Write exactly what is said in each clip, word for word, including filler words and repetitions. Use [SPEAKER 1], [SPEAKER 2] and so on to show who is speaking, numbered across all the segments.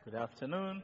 [SPEAKER 1] Good afternoon.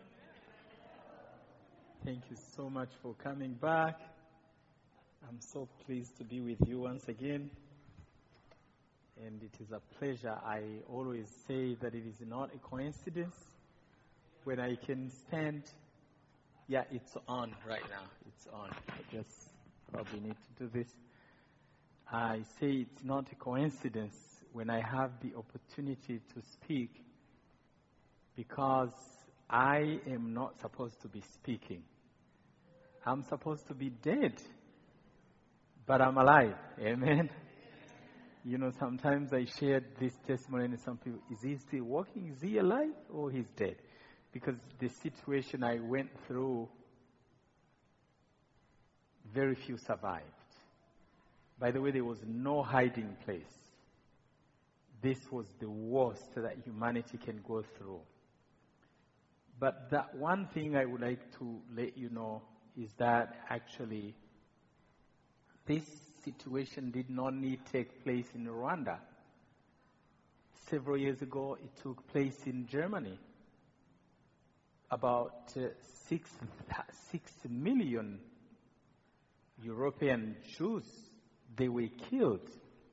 [SPEAKER 1] Thank you so much for coming back. I'm so pleased to be with you once again. And it is a pleasure. I always say that it is not a coincidence when I can stand. Yeah, it's on right now. It's on. I just probably need to do this. I say it's not a coincidence when I have the opportunity to speak, because I am not supposed to be speaking. I'm supposed to be dead, but I'm alive. Amen. You know, sometimes I shared this testimony and some people, is he still walking? Is he alive or he's dead? Because the situation I went through, very few survived. By the way, there was no hiding place. This was the worst that humanity can go through. But that one thing I would like to let you know is that actually this situation did not need to take place in Rwanda. Several years ago, it took place in Germany. About uh, six, six million European Jews, they were killed.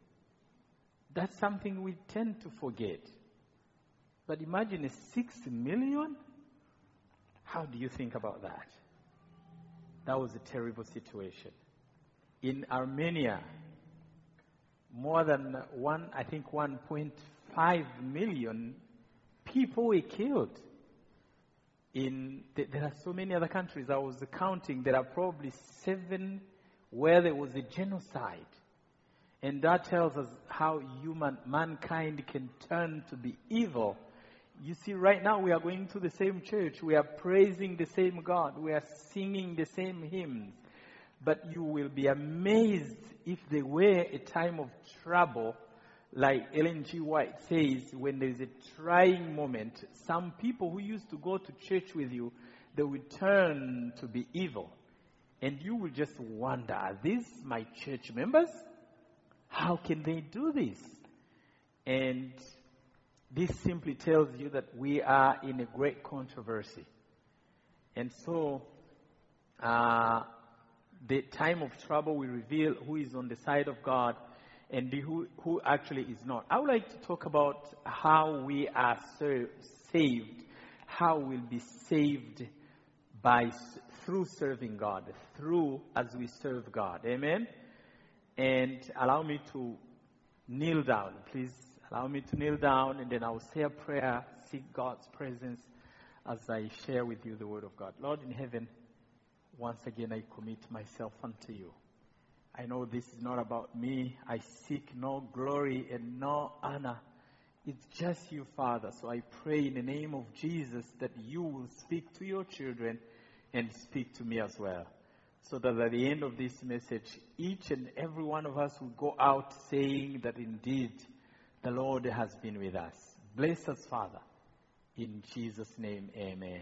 [SPEAKER 1] That's something we tend to forget. But imagine a six million? How do you think about that? That was a terrible situation. In Armenia, more than one, I think one point five million people were killed. In th- there are so many other countries. I was counting. There are probably seven where there was a genocide. And that tells us how human mankind can turn to be evil. You see, right now we are going to the same church. We are praising the same God. We are singing the same hymns. But you will be amazed if there were a time of trouble, like Ellen G. White says, when there is a trying moment, some people who used to go to church with you, they will turn to be evil. And you will just wonder, are these my church members? How can they do this? And this simply tells you that we are in a great controversy. And so, uh, the time of trouble will reveal who is on the side of God and who, who actually is not. I would like to talk about how we are ser- saved, how we'll be saved by through serving God, through as we serve God. Amen? And allow me to kneel down, please. Allow me to kneel down, and then I will say a prayer, seek God's presence as I share with you the word of God. Lord in heaven, once again I commit myself unto you. I know this is not about me. I seek no glory and no honor. It's just you, Father. So I pray in the name of Jesus that you will speak to your children and speak to me as well. So that at the end of this message, each and every one of us will go out saying that indeed the Lord has been with us. Bless us, Father. In Jesus' name, amen.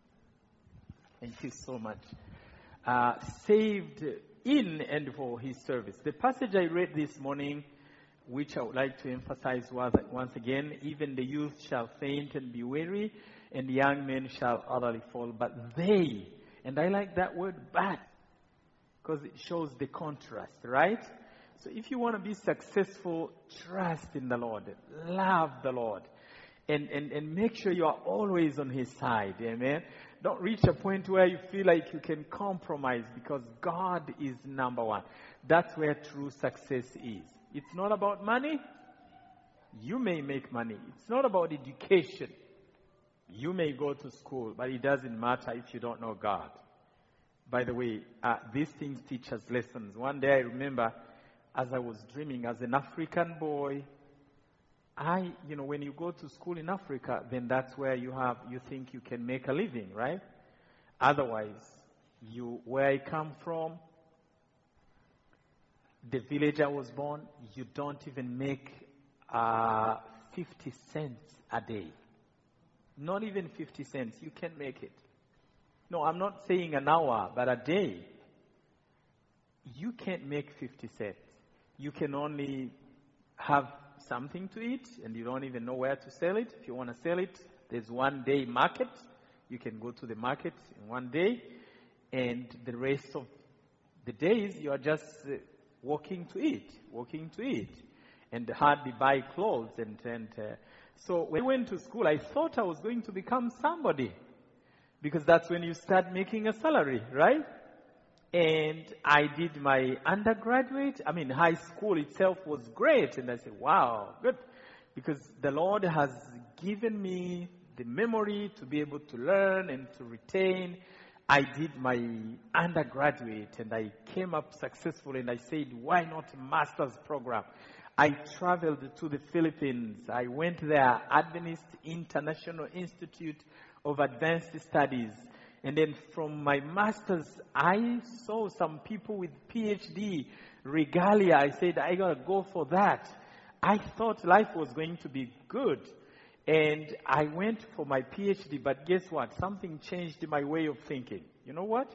[SPEAKER 1] Thank you so much. Uh, saved in and for his service. The passage I read this morning, which I would like to emphasize was that once again, even the youth shall faint and be weary, and the young men shall utterly fall. But they, and I like that word, but, because it shows the contrast, right? So if you want to be successful, trust in the Lord. Love the Lord. And, and, and make sure you are always on his side. Amen. Don't reach a point where you feel like you can compromise, because God is number one. That's where true success is. It's not about money. You may make money. It's not about education. You may go to school, but it doesn't matter if you don't know God. By the way, uh, these things teach us lessons. One day I remember, as I was dreaming, as an African boy, I, you know, when you go to school in Africa, then that's where you have, you think you can make a living, right? Otherwise, you, where I come from, the village I was born, you don't even make uh, fifty cents a day. Not even fifty cents. You can't make it. No, I'm not saying an hour, but a day. You can't make fifty cents. You can only have something to eat, and you don't even know where to sell it. If you want to sell it, there's one day market. You can go to the market in one day, and the rest of the days you are just uh, walking to eat, walking to eat, and hardly buy clothes. And, and uh, so when I went to school, I thought I was going to become somebody, because that's when you start making a salary, right? And I did my undergraduate. I mean, high school itself was great. And I said, wow, good. Because the Lord has given me the memory to be able to learn and to retain. I did my undergraduate and I came up successful, and I said, why not a master's program? I traveled to the Philippines. I went there, Adventist International Institute of Advanced Studies. And then from my master's, I saw some people with P H D regalia. I said, I got to go for that. I thought life was going to be good. And I went for my P H D, but guess what? Something changed my way of thinking. You know what?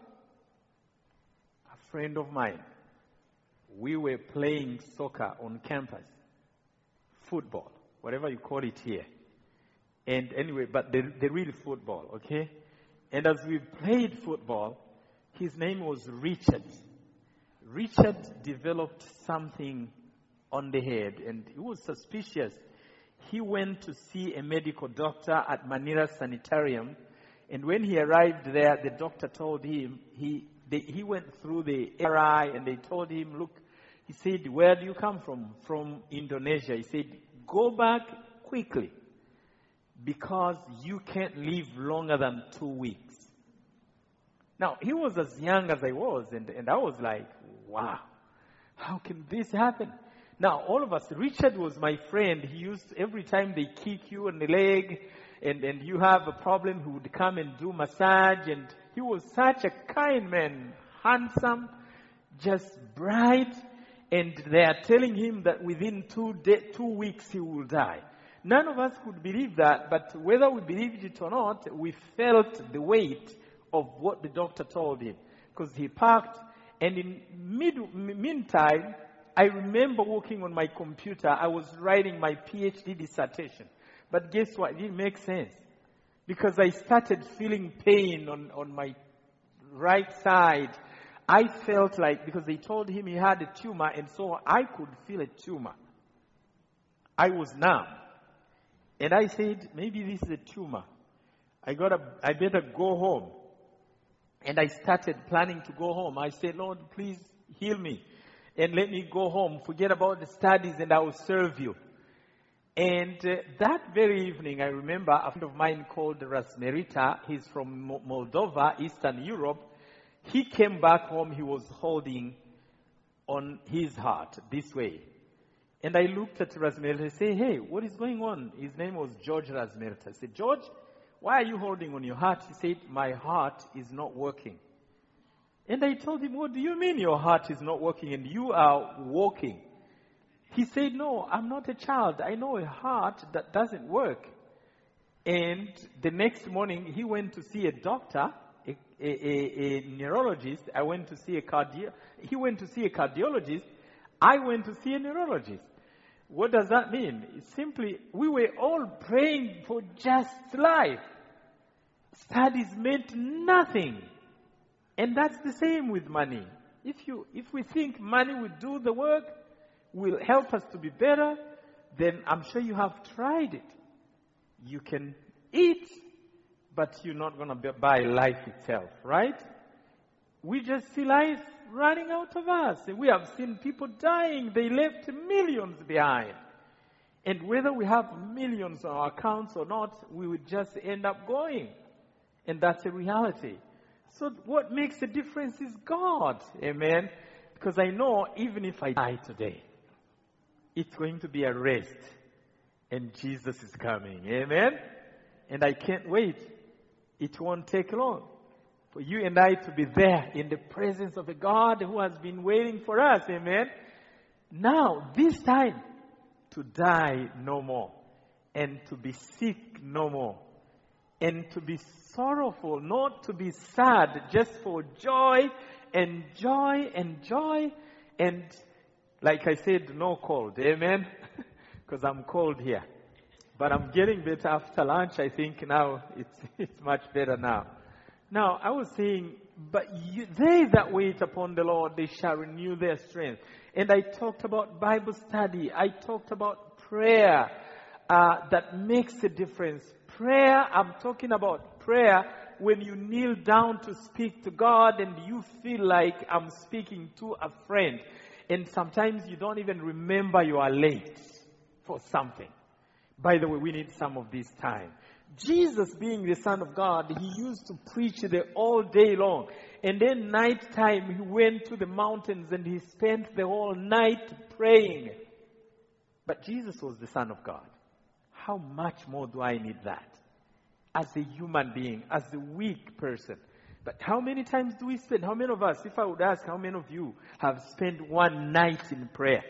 [SPEAKER 1] A friend of mine, we were playing soccer on campus. Football, whatever you call it here. And anyway, but the, the real football, okay? And as we played football, his name was Richard. Richard developed something on the head, and he was suspicious. He went to see a medical doctor at Manila Sanitarium, and when he arrived there, the doctor told him, he they, he went through the M R I, and they told him, look, he said, where do you come from? From Indonesia. He said, go back quickly, because you can't live longer than two weeks. Now, he was as young as I was, and, and I was like, wow, how can this happen? Now, all of us, Richard was my friend. He used, every time they kick you on the leg and, and you have a problem, he would come and do massage. And he was such a kind man, handsome, just bright. And they are telling him that within two, day, two weeks he will die. None of us could believe that, but whether we believed it or not, we felt the weight of what the doctor told him. Because he parked, and in mid, meantime, I remember working on my computer. I was writing my P H D dissertation. But guess what? It didn't make sense. Because I started feeling pain on, on my right side. I felt like, because they told him he had a tumor, and so I could feel a tumor. I was numb. And I said, maybe this is a tumor. I gotta, I better go home. And I started planning to go home. I said, Lord, please heal me and let me go home. Forget about the studies and I will serve you. And uh, that very evening, I remember a friend of mine called Razmerita. He's from Moldova, Eastern Europe. He came back home. He was holding on his heart this way. And I looked at Razmerita and said, hey, what is going on? His name was George Razmerita. I said, George, why are you holding on your heart? He said, my heart is not working. And I told him, what do you mean your heart is not working and you are walking? He said, no, I'm not a child. I know a heart that doesn't work. And the next morning, he went to see a doctor, a, a, a, a neurologist. I went to see a cardio. He went to see a cardiologist. I went to see a neurologist. What does that mean? It's simply, we were all praying for just life. Studies meant nothing. And that's the same with money. If you, if we think money will do the work, will help us to be better, then I'm sure you have tried it. You can eat, but you're not going to buy life itself, right? We just see life running out of us. We have seen people dying. They left millions behind. And whether we have millions on our accounts or not, we would just end up going. And that's a reality. So what makes a difference is God. Amen. Because I know even if I die today, it's going to be a rest. And Jesus is coming. Amen. And I can't wait. It won't take long for you and I to be there in the presence of a God who has been waiting for us. Amen. Now, this time, to die no more. And to be sick no more. And to be sorrowful, not to be sad, just for joy and joy and joy. And like I said, no cold. Amen. Because I'm cold here. But I'm getting better after lunch. I think now it's it's much better now. Now, I was saying, but you, they that wait upon the Lord, they shall renew their strength. And I talked about Bible study. I talked about prayer uh, that makes a difference. Prayer, I'm talking about prayer when you kneel down to speak to God and you feel like I'm speaking to a friend. And sometimes you don't even remember you are late for something. By the way, we need some of this time. Jesus, being the Son of God, he used to preach there all day long. And then night time, he went to the mountains and he spent the whole night praying. But Jesus was the Son of God. How much more do I need that? As a human being, as a weak person. But how many times do we spend? How many of us, if I would ask, how many of you have spent one night in prayer?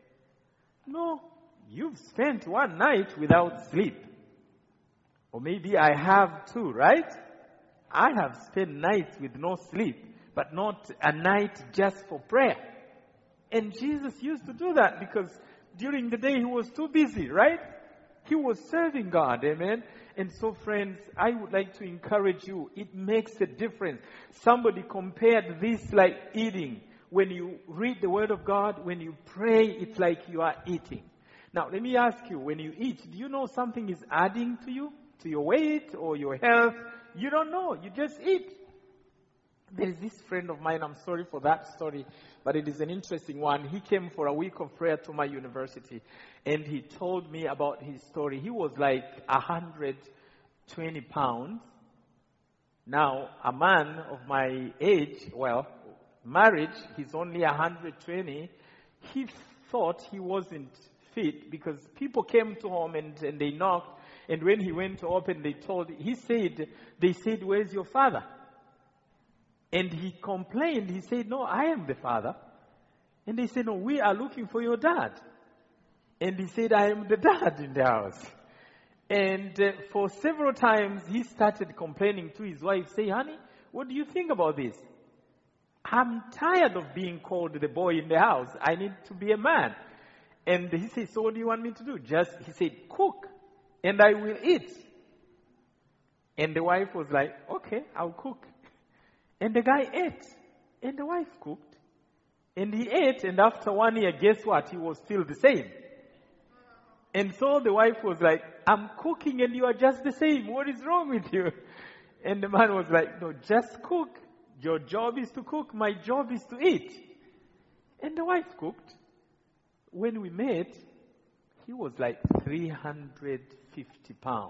[SPEAKER 1] No, you've spent one night without sleep. Or maybe I have too, right? I have spent nights with no sleep, but not a night just for prayer. And Jesus used to do that because during the day he was too busy, right? He was serving God, amen? And so, friends, I would like to encourage you. It makes a difference. Somebody compared this like eating. When you read the Word of God, when you pray, it's like you are eating. Now, let me ask you, when you eat, do you know something is adding to you? To your weight or your health? You don't know. You just eat. There is this friend of mine, I'm sorry for that story, but it is an interesting one. He came for a week of prayer to my university, and he told me about his story. He was like one hundred twenty pounds. Now, a man of my age, well, marriage, he's only one hundred twenty. He thought he wasn't fit because people came to him and, and they knocked. And when he went to open, they told, he said, they said, where's your father? And he complained. He said, no, I am the father. And they said, no, we are looking for your dad. And he said, I am the dad in the house. And uh, for several times, he started complaining to his wife, say, honey, what do you think about this? I'm tired of being called the boy in the house. I need to be a man. And he said, so what do you want me to do? Just, he said, cook. And I will eat. And the wife was like, okay, I'll cook. And the guy ate. And the wife cooked. And he ate. And after one year, guess what? He was still the same. And so the wife was like, I'm cooking and you are just the same. What is wrong with you? And the man was like, no, just cook. Your job is to cook. My job is to eat. And the wife cooked. When we met, he was like three hundred fifty pounds.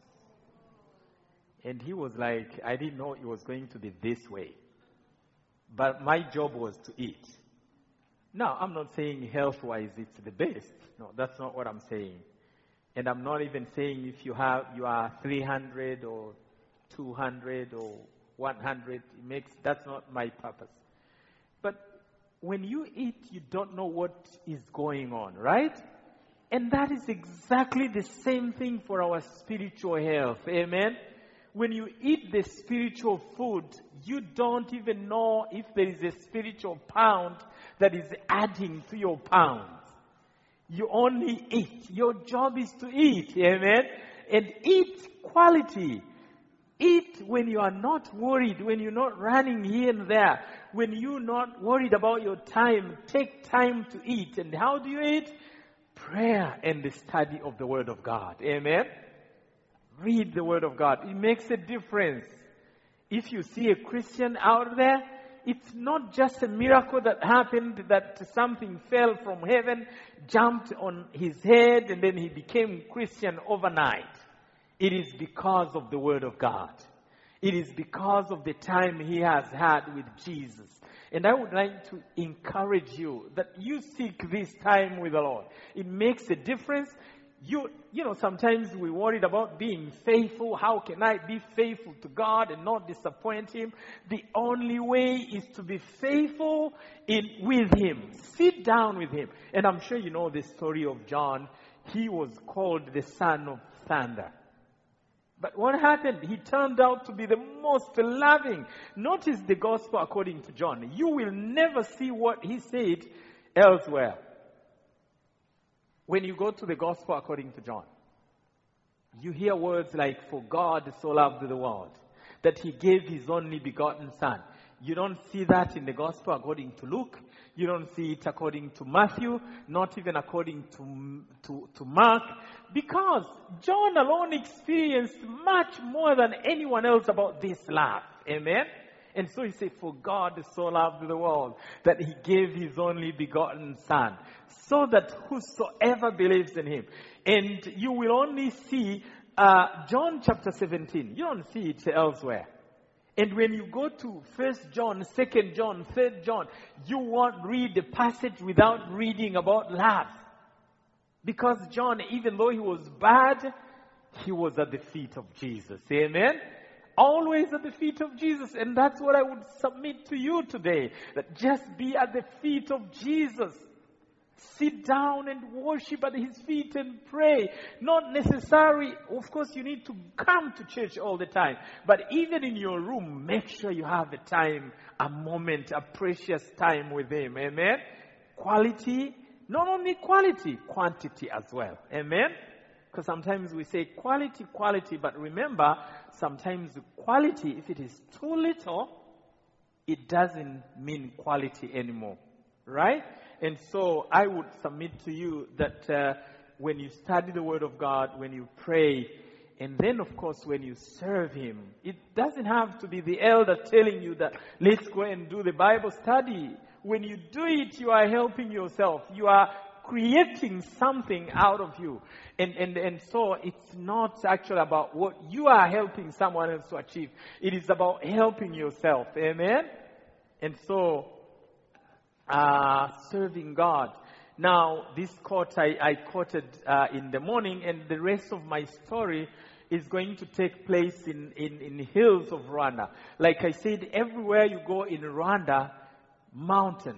[SPEAKER 1] And he was like, I didn't know it was going to be this way. But my job was to eat. Now, I'm not saying health-wise it's the best. No, that's not what I'm saying. And I'm not even saying if you have you are three hundred or two hundred or one hundred, it makes, that's not my purpose. But when you eat, you don't know what is going on, right? And that is exactly the same thing for our spiritual health. Amen? When you eat the spiritual food, you don't even know if there is a spiritual pound that is adding to your pounds. You only eat. Your job is to eat. Amen? And eat quality. Eat when you are not worried, when you're not running here and there, when you're not worried about your time. Take time to eat. And how do you eat? Prayer and the study of the Word of God. Amen? Read the Word of God. It makes a difference. If you see a Christian out there, it's not just a miracle that happened, that something fell from heaven, jumped on his head, and then he became Christian overnight. It is because of the Word of God. It is because of the time he has had with Jesus. And I would like to encourage you that you seek this time with the Lord. It makes a difference. You, you know, sometimes we're worried about being faithful. How can I be faithful to God and not disappoint Him? The only way is to be faithful in with Him. Sit down with Him. And I'm sure you know the story of John. He was called the son of thunder. But what happened? He turned out to be the most loving. Notice the gospel according to John. You will never see what he said elsewhere when you go to the gospel according to John. you hear words like, for God so loved the world, that he gave his only begotten son. You don't see that in the gospel according to Luke. You don't see it according to Matthew, not even according to, to, to Mark, because John alone experienced much more than anyone else about this love. Amen? And so he said, for God so loved the world that he gave his only begotten son, so that whosoever believes in him. And you will only see uh, John chapter seventeen. You don't see it elsewhere. And when you go to First John, Second John, Third John, you won't read the passage without reading about love. Because John, even though he was bad, he was at the feet of Jesus. Amen? Always at the feet of Jesus. And that's what I would submit to you today. That just be at the feet of Jesus. Sit down and worship at his feet and pray. Not necessary, of course you need to come to church all the time. But even in your room, make sure you have a time, a moment, a precious time with him. Amen? Quality, not only quality, quantity as well. Amen? Because sometimes we say quality, quality, but remember, sometimes quality, if it is too little, it doesn't mean quality anymore. Right? And so I would submit to you that uh, when you study the Word of God, when you pray, and then of course when you serve him, it doesn't have to be the elder telling you that let's go and do the Bible study. When you do it, you are helping yourself. You are creating something out of you. And, and, and so it's not actually about what you are helping someone else to achieve. It is about helping yourself. Amen? And so, uh, serving God. Now, this quote I, I quoted uh, in the morning, and the rest of my story is going to take place in, in, in the hills of Rwanda. Like I said, everywhere you go in Rwanda, mountains.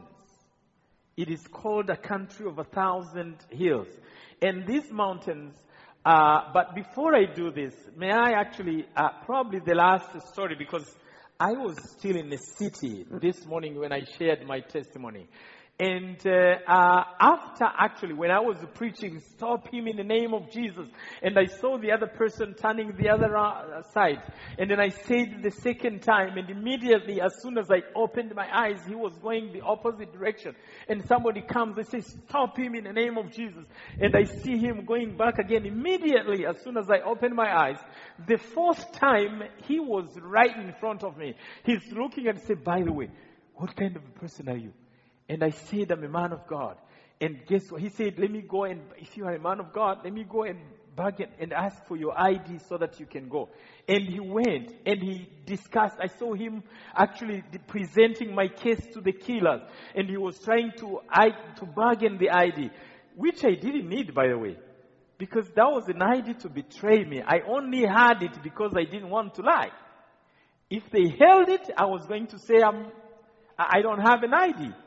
[SPEAKER 1] It is called a country of a thousand hills. And these mountains, uh, but before I do this, may I actually, uh, probably the last story, because I was still in the city this morning when I shared my testimony. And uh, uh, after actually, when I was preaching, stop him in the name of Jesus, and I saw the other person turning the other uh, side, and then I said the second time, and immediately as soon as I opened my eyes, he was going the opposite direction. And somebody comes and says, stop him in the name of Jesus. And I see him going back again immediately as soon as I opened my eyes. The fourth time, he was right in front of me. He's looking and said, by the way, what kind of a person are you? And I said, I'm a man of God. And guess what? He said, let me go and, if you are a man of God, let me go and bargain and ask for your I D so that you can go. And he went and he discussed. I saw him actually presenting my case to the killers. And he was trying to, I, to bargain the I D, which I didn't need, by the way. Because that was an I D to betray me. I only had it because I didn't want to lie. If they held it, I was going to say, I'm, I don't have an I D.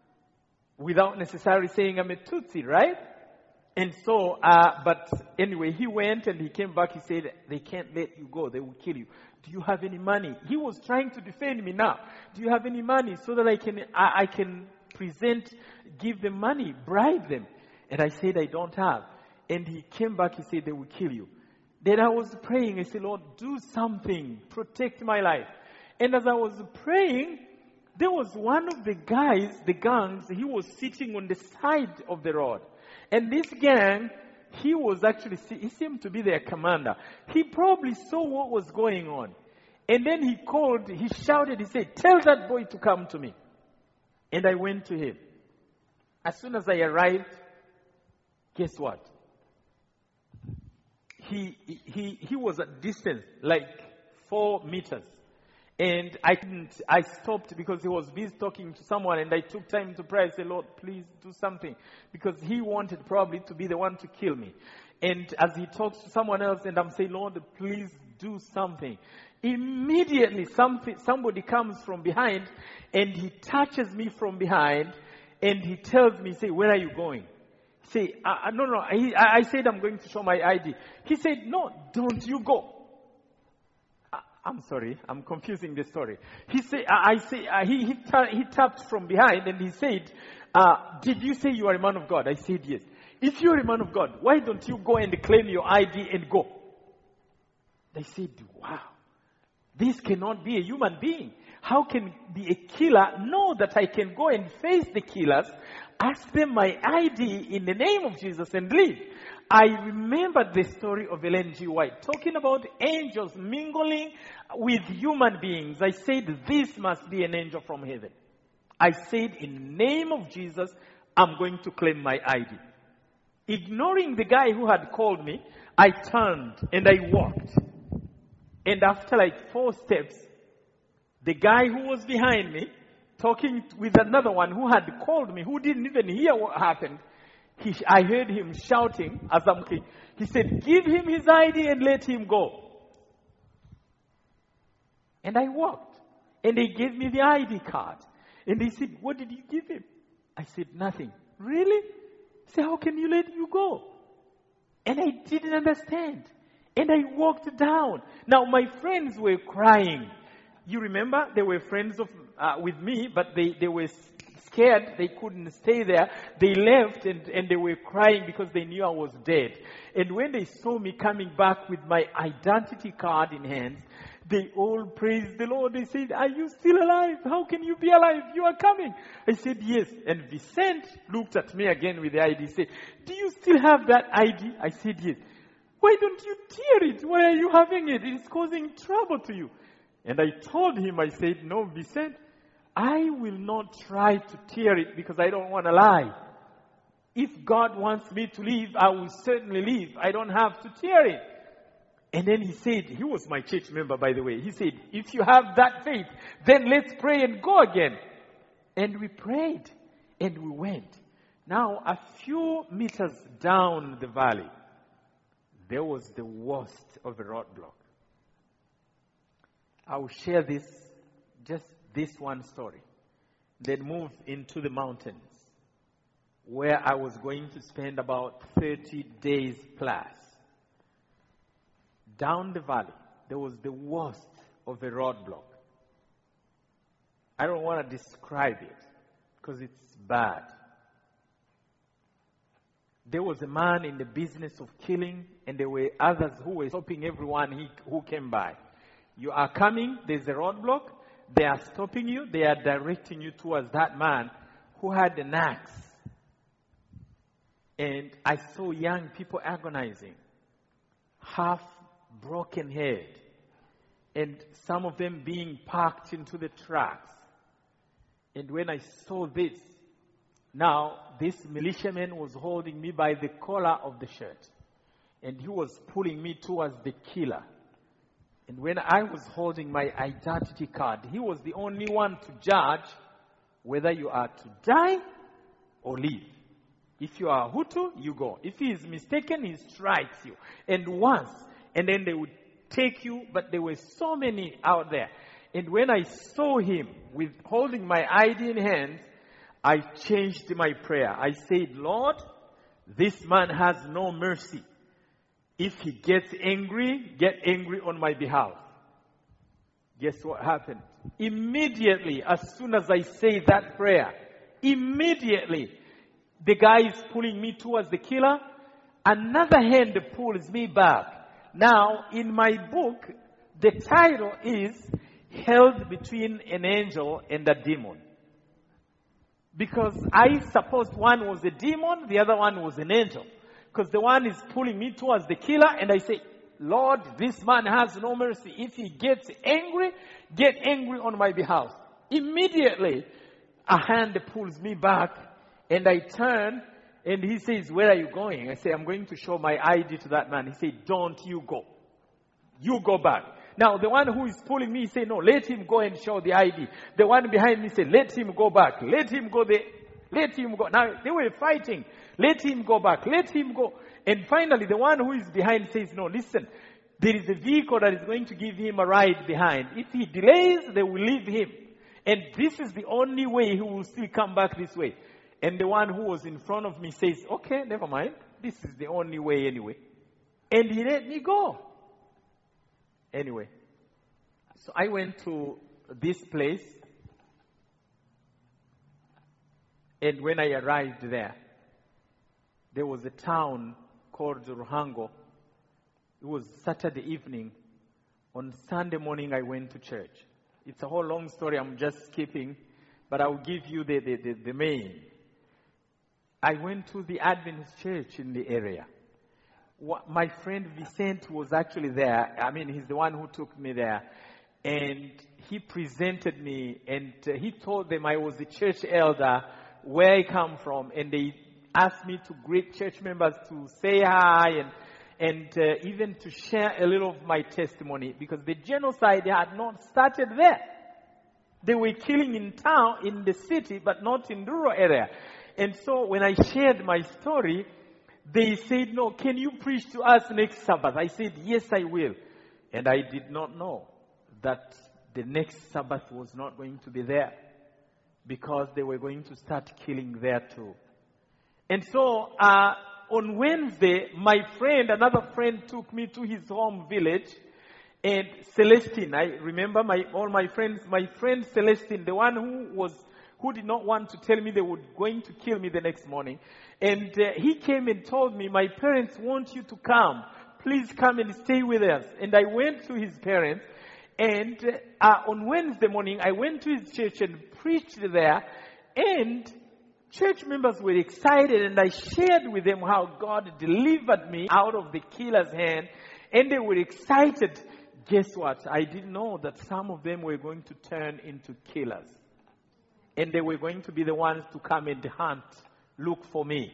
[SPEAKER 1] Without necessarily saying I'm a Tutsi, right? And so, uh, but anyway, he went and he came back. He said, they can't let you go. They will kill you. Do you have any money? He was trying to defend me now. Do you have any money so that I can, I, I can present, give them money, bribe them? And I said, I don't have. And he came back. He said, they will kill you. Then I was praying. I said, Lord, do something. Protect my life. And as I was praying, there was one of the guys, the gangs, he was sitting on the side of the road. And this gang, he was actually, he seemed to be their commander. He probably saw what was going on. And then he called, he shouted, he said, tell that boy to come to me. And I went to him. As soon as I arrived, guess what? He, he, he was at distance, like four meters. And I didn't, I stopped because he was busy talking to someone, and I took time to pray. I said, Lord, please do something. Because he wanted probably to be the one to kill me. And as he talks to someone else, and I'm saying, Lord, please do something. Immediately, something, somebody comes from behind, and he touches me from behind, and he tells me, say, where are you going? Say, uh, no, no, I, I said I'm going to show my I D. He said, no, don't you go. I'm sorry, I'm confusing the story. He said, I say, uh, he, he, ta- he tapped from behind and he said, uh, did you say you are a man of God? I said, yes. If you're a man of God, why don't you go and claim your I D and go? They said, wow, this cannot be a human being. How can be a killer know that I can go and face the killers, ask them my I D in the name of Jesus and leave? I remembered the story of Ellen G. White talking about angels mingling with human beings. I said, this must be an angel from heaven. I said, in the name of Jesus, I'm going to claim my I D. Ignoring the guy who had called me, I turned and I walked. And after like four steps, the guy who was behind me, talking with another one who had called me, who didn't even hear what happened, he, I heard him shouting as I'm clean. He said, give him his I D and let him go. And I walked. And they gave me the I D card. And they said, what did you give him? I said, nothing. Really? He said, how can you let you go? And I didn't understand. And I walked down. Now my friends were crying. You remember, they were friends of uh, with me, but they, they were scared. They couldn't stay there. They left and, and they were crying because they knew I was dead. And when they saw me coming back with my identity card in hands, they all praised the Lord. They said, are you still alive? How can you be alive? You are coming. I said, yes. And Vicente looked at me again with the I D. He said, do you still have that I D? I said, yes. Why don't you tear it? Why are you having it? It's causing trouble to you. And I told him, I said, no, Vicente, I will not try to tear it because I don't want to lie. If God wants me to leave, I will certainly leave. I don't have to tear it. And then he said, he was my church member, by the way. He said, if you have that faith, then let's pray and go again. And we prayed and we went. Now, a few meters down the valley, there was the worst of a roadblock. I will share this, just this one story. Then move into the mountains, where I was going to spend about thirty days plus. Down the valley, there was the worst of a roadblock. I don't want to describe it, because it's bad. There was a man in the business of killing, and there were others who were stopping everyone he, who came by. You are coming, there's a roadblock, they are stopping you, they are directing you towards that man who had an axe. And I saw young people agonizing, half broken head, and some of them being packed into the trucks. And when I saw this, now this militiaman was holding me by the collar of the shirt, and he was pulling me towards the killer. And when I was holding my identity card, he was the only one to judge whether you are to die or live. If you are Hutu, you go. If he is mistaken, he strikes you. And once, and then they would take you, but there were so many out there. And when I saw him with holding my I D in hands, I changed my prayer. I said, Lord, this man has no mercy. If he gets angry, get angry on my behalf. Guess what happened? Immediately, as soon as I say that prayer, immediately, the guy is pulling me towards the killer. Another hand pulls me back. Now, in my book, the title is Held Between an Angel and a Demon. Because I supposed one was a demon, the other one was an angel. Because the one is pulling me towards the killer, and I say, Lord, this man has no mercy. If he gets angry, get angry on my behalf. Immediately, a hand pulls me back, and I turn, and he says, where are you going? I say, I'm going to show my I D to that man. He said, don't you go. You go back. Now, the one who is pulling me, say, no, let him go and show the I D. The one behind me said, let him go back. Let him go there. Let him go. Now, they were fighting. Let him go back. Let him go. And finally, the one who is behind says, no, listen, there is a vehicle that is going to give him a ride behind. If he delays, they will leave him. And this is the only way he will still come back this way. And the one who was in front of me says, okay, never mind. This is the only way anyway. And he let me go. Anyway, so I went to this place. And when I arrived there, there was a town called Ruhango. It was Saturday evening, On Sunday morning, I went to church. It's a whole long story. I'm just skipping, but I'll give you the, the, the, the main. I went to the Adventist church in the area. My friend Vicente was actually there. I mean, he's the one who took me there. And he presented me, and uh, he told them I was the church elder, where I come from. And they asked me to greet church members, to say hi, and and uh, even to share a little of my testimony. Because the genocide had not started there. They were killing in town, in the city, but not in the rural area. And so when I shared my story, they said, no, can you preach to us next Sabbath? I said, yes, I will. And I did not know that the next Sabbath was not going to be there, because they were going to start killing there too. And so uh, on Wednesday, my friend, another friend, took me to his home village. And Celestine, I remember my all my friends, my friend Celestine, the one who was who did not want to tell me they were going to kill me the next morning. And uh, he came and told me, my parents want you to come. Please come and stay with us. And I went to his parents. And uh, on Wednesday morning, I went to his church and preached there. And church members were excited. And I shared with them how God delivered me out of the killer's hand. And they were excited. Guess what? I didn't know that some of them were going to turn into killers. And they were going to be the ones to come and hunt, look for me.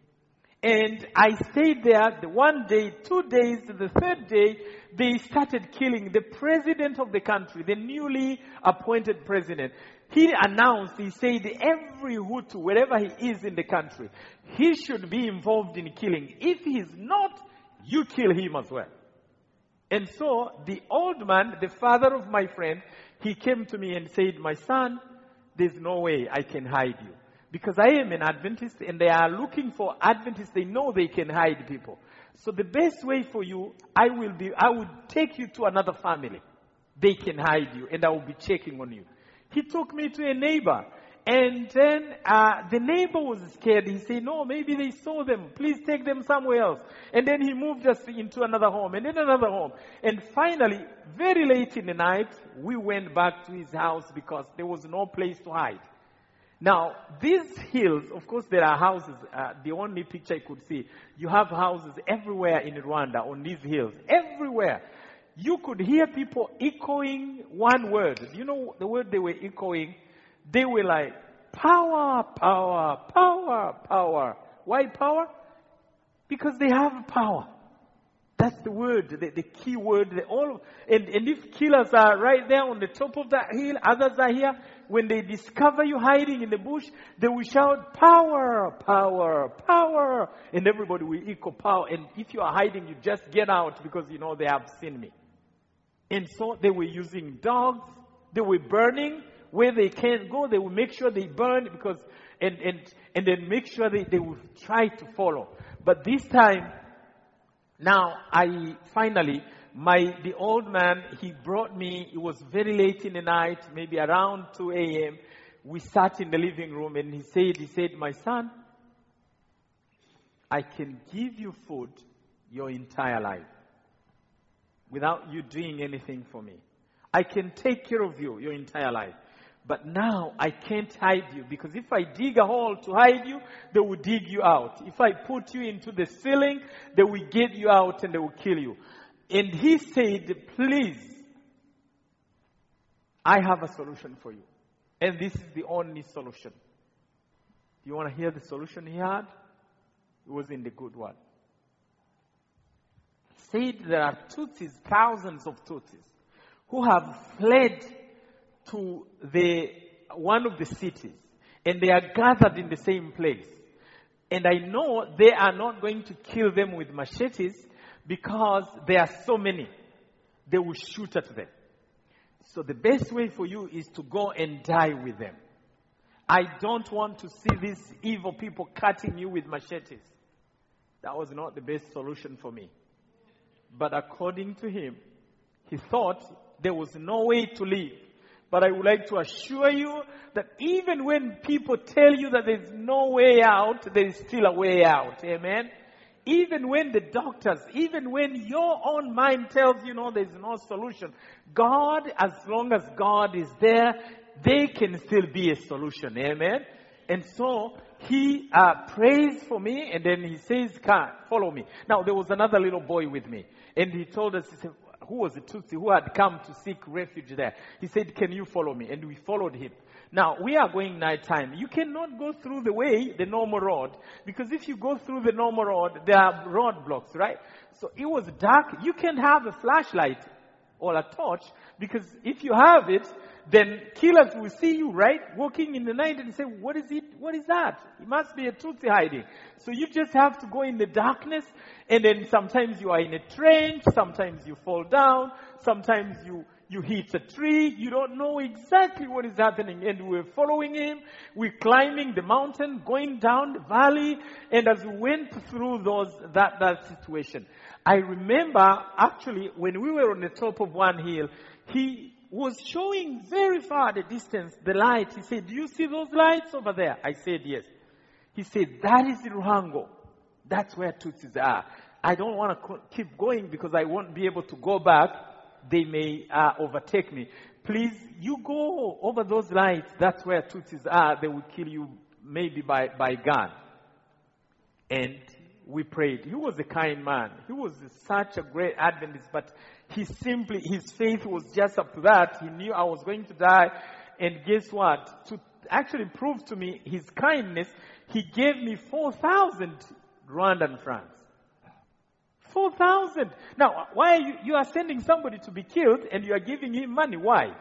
[SPEAKER 1] And I stayed there the one day, two days, the third day, they started killing the president of the country, the newly appointed president. He announced, he said, every Hutu, wherever he is in the country, he should be involved in killing. If he's not, you kill him as well. And so the old man, the father of my friend, he came to me and said, my son, there's no way I can hide you. Because I am an Adventist and they are looking for Adventists. They know they can hide people. So the best way for you, I will be, I will take you to another family. They can hide you and I will be checking on you. He took me to a neighbor. And then uh, the neighbor was scared. He said, no, maybe they saw them. Please take them somewhere else. And then he moved us into another home and then another home. And finally, very late in the night, we went back to his house because there was no place to hide. Now, these hills, of course, there are houses. Uh, the only picture I could see, you have houses everywhere in Rwanda on these hills. Everywhere. You could hear people echoing one word. Do you know the word they were echoing? They were like, power, power, power, power. Why power? Because they have power. That's the word, the, the key word. The all, and, and if killers are right there on the top of that hill, others are here, when they discover you hiding in the bush, they will shout, power, power, power. And everybody will echo power. And if you are hiding, you just get out because you know they have seen me. And so they were using dogs. They were burning. Where they can't go, they will make sure they burn because, and, and, and then make sure they, they will try to follow. But this time, now I finally, my, the old man, he brought me, it was very late in the night, maybe around two a.m. We sat in the living room and he said, he said, my son, I can give you food your entire life without you doing anything for me. I can take care of you your entire life. But now I can't hide you because if I dig a hole to hide you, they will dig you out. If I put you into the ceiling, they will get you out and they will kill you. And he said, please, I have a solution for you. And this is the only solution. Do you want to hear the solution he had? It was in the good one. He said there are Tutsis, thousands of Tutsis, who have fled to the one of the cities, and they are gathered in the same place. And I know they are not going to kill them with machetes because there are so many. They will shoot at them. So the best way for you is to go and die with them. I don't want to see these evil people cutting you with machetes. That was not the best solution for me. But according to him, he thought there was no way to live. But I would like to assure you that even when people tell you that there's no way out, there is still a way out. Amen? even when the doctors, even when your own mind tells you, no, there's no solution, God, as long as God is there, they can still be a solution. Amen? And so, he uh, prays for me, and then he says, "Come, follow me." Now, there was another little boy with me, and he told us, he said, who was a Tutsi who had come to seek refuge there. He said, "Can you follow me?" And we followed him. Now, we are going nighttime. You cannot go through the way, the normal road, because if you go through the normal road, there are roadblocks, right? So it was dark. You can have a flashlight or a torch, because if you have it, then killers will see you, right? Walking in the night and say, what is it? What is that? It must be a Tutsi hiding. So you just have to go in the darkness, and then sometimes you are in a trench, sometimes you fall down, sometimes you, you hit a tree, you don't know exactly what is happening. And we're following him, we're climbing the mountain, going down the valley, and as we went through those, that, that situation, I remember actually when we were on the top of one hill, he was showing very far at a distance the light. He said, "Do you see those lights over there?" I said, "Yes." He said, "That is Ruhango. That's where Tutsis are. I don't want to co- keep going because I won't be able to go back. They may uh, overtake me. Please, you go over those lights. That's where Tutsis are. They will kill you maybe by, by gun." And we prayed. He was a kind man. He was such a great Adventist, but he simply, his faith was just up to that. He knew I was going to die. And guess what? To actually prove to me his kindness, he gave me four thousand Rwandan francs. four thousand. Now, why are you, you are sending somebody to be killed and you are giving him money? Why?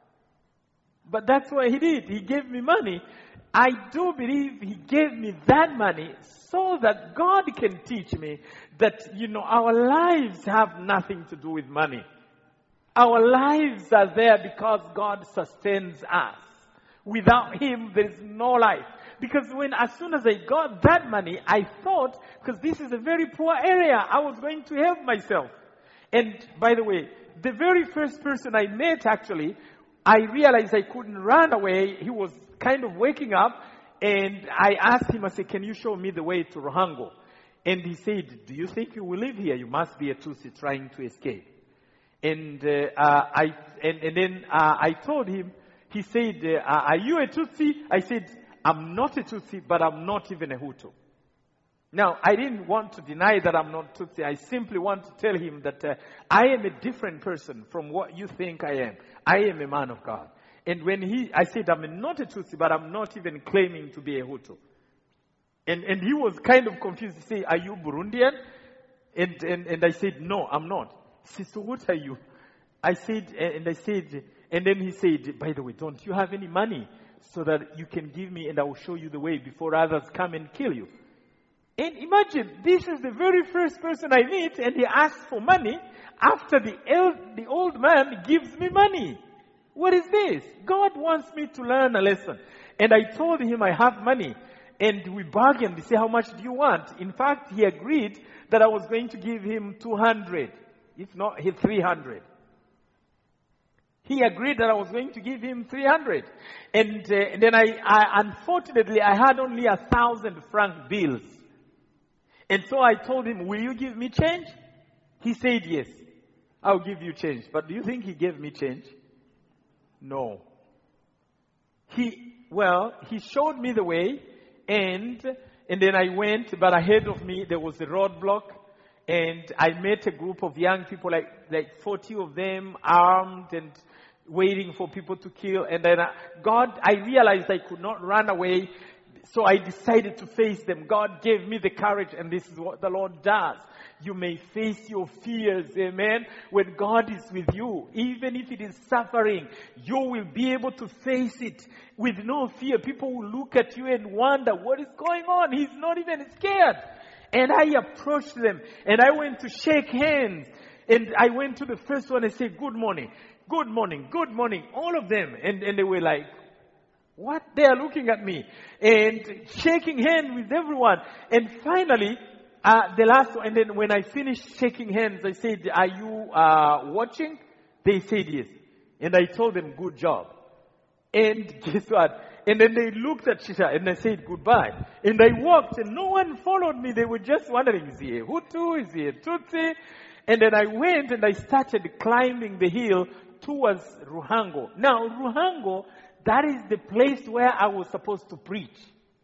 [SPEAKER 1] But that's what he did. He gave me money. I do believe he gave me that money so that God can teach me that, you know, our lives have nothing to do with money. Our lives are there because God sustains us. Without him, there is no life. Because when, as soon as I got that money, I thought, because this is a very poor area, I was going to help myself. And by the way, the very first person I met actually, I realized I couldn't run away. He was kind of waking up, and I asked him, I said, "Can you show me the way to Ruhango?" And he said, "Do you think you will live here? You must be a Tutsi trying to escape." And uh, uh, I and, and then uh, I told him. He said, uh, "Are you a Tutsi?" I said, "I'm not a Tutsi, but I'm not even a Hutu." Now, I didn't want to deny that I'm not Tutsi. I simply want to tell him that uh, I am a different person from what you think I am. I am a man of God. And when he, I said, "I'm not a Tutsi, but I'm not even claiming to be a Hutu." And and he was kind of confused. He said, "Are you Burundian?" And, and, and I said, "No, I'm not." He said, "So what are you?" I said, and I said, and then he said, "By the way, don't you have any money so that you can give me and I will show you the way before others come and kill you?" And imagine, this is the very first person I meet, and he asks for money after the, el- the old man gives me money. What is this? God wants me to learn a lesson. And I told him I have money. And we bargained. He said, "How much do you want?" In fact, he agreed that I was going to give him two hundred. If not, he three hundred. He agreed that I was going to give him three hundred. And, uh, and then I, I, unfortunately, I had only a thousand franc bills. And so I told him, "Will you give me change?" He said, "Yes, I'll give you change." But do you think he gave me change? No. He, well, he showed me the way, and, and then I went, but ahead of me, there was a roadblock. And I met a group of young people, like, like forty of them, armed and waiting for people to kill. And then I, God, I realized I could not run away. So I decided to face them. God gave me the courage, and this is what the Lord does. You may face your fears, amen. When God is with you, even if it is suffering, you will be able to face it with no fear. People will look at you and wonder, what is going on? He's not even scared. And I approached them, and I went to shake hands. And I went to the first one and said, "Good morning, good morning, good morning," all of them. And, and they were like, what? They are looking at me and shaking hands with everyone. And finally, uh, the last one, and then when I finished shaking hands, I said, "Are you uh, watching?" They said, "Yes." And I told them, "Good job." And guess what? And then they looked at Shisha and I said goodbye. And I walked and no one followed me. They were just wondering, is he a Hutu? Is he a Tutsi? And then I went and I started climbing the hill towards Ruhango. Now, Ruhango, that is the place where I was supposed to preach.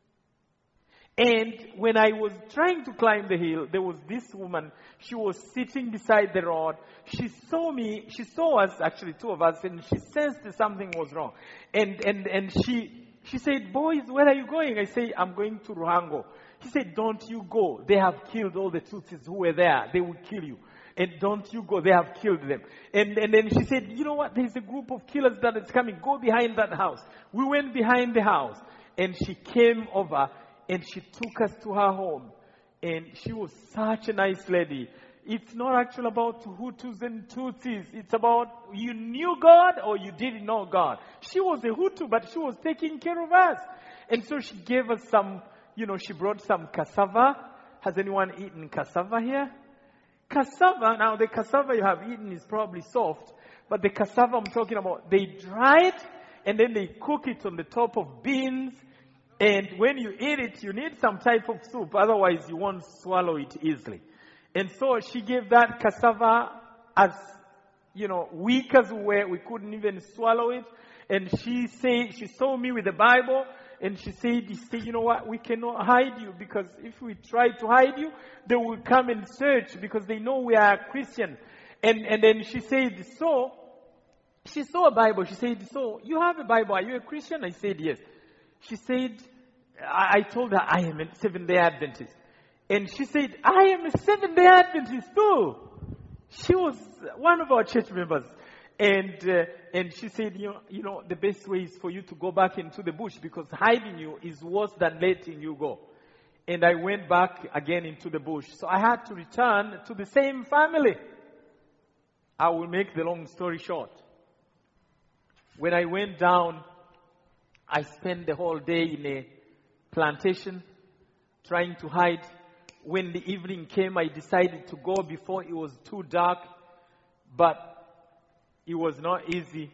[SPEAKER 1] And when I was trying to climb the hill, there was this woman. She was sitting beside the road. She saw me. She saw us, actually two of us, and she sensed that something was wrong. And and and she she said, "Boys, where are you going?" I say, "I'm going to Ruhango." He said, "Don't you go. They have killed all the Tutsis who were there. They will kill you. And don't you go. They have killed them." And and then she said, "You know what? There's a group of killers that is coming. Go behind that house." We went behind the house, and she came over. And she took us to her home. And she was such a nice lady. It's not actually about Hutus and Tutsis. It's about you knew God or you didn't know God. She was a Hutu, but she was taking care of us. And so she gave us some, you know, she brought some cassava. Has anyone eaten cassava here? Cassava, now the cassava you have eaten is probably soft. But the cassava I'm talking about, they dry it and then they cook it on the top of beans. And when you eat it, you need some type of soup. Otherwise, you won't swallow it easily. And so she gave that cassava as, you know, weak as we were. We couldn't even swallow it. And she said, she saw me with the Bible. And she said, you know what, we cannot hide you. Because if we try to hide you, they will come and search. Because they know we are Christian. And, and then she said, so, she saw a Bible. She said, so, you have a Bible. Are you a Christian? I said, yes. She said, I told her I am a Seventh-day Adventist. And she said, I am a Seventh-day Adventist too. She was one of our church members. And uh, and she said, you know, you know, the best way is for you to go back into the bush because hiding you is worse than letting you go. And I went back again into the bush. So I had to return to the same family. I will make the long story short. When I went down, I spent the whole day in a plantation trying to hide. When the evening came, I decided to go before it was too dark. But it was not easy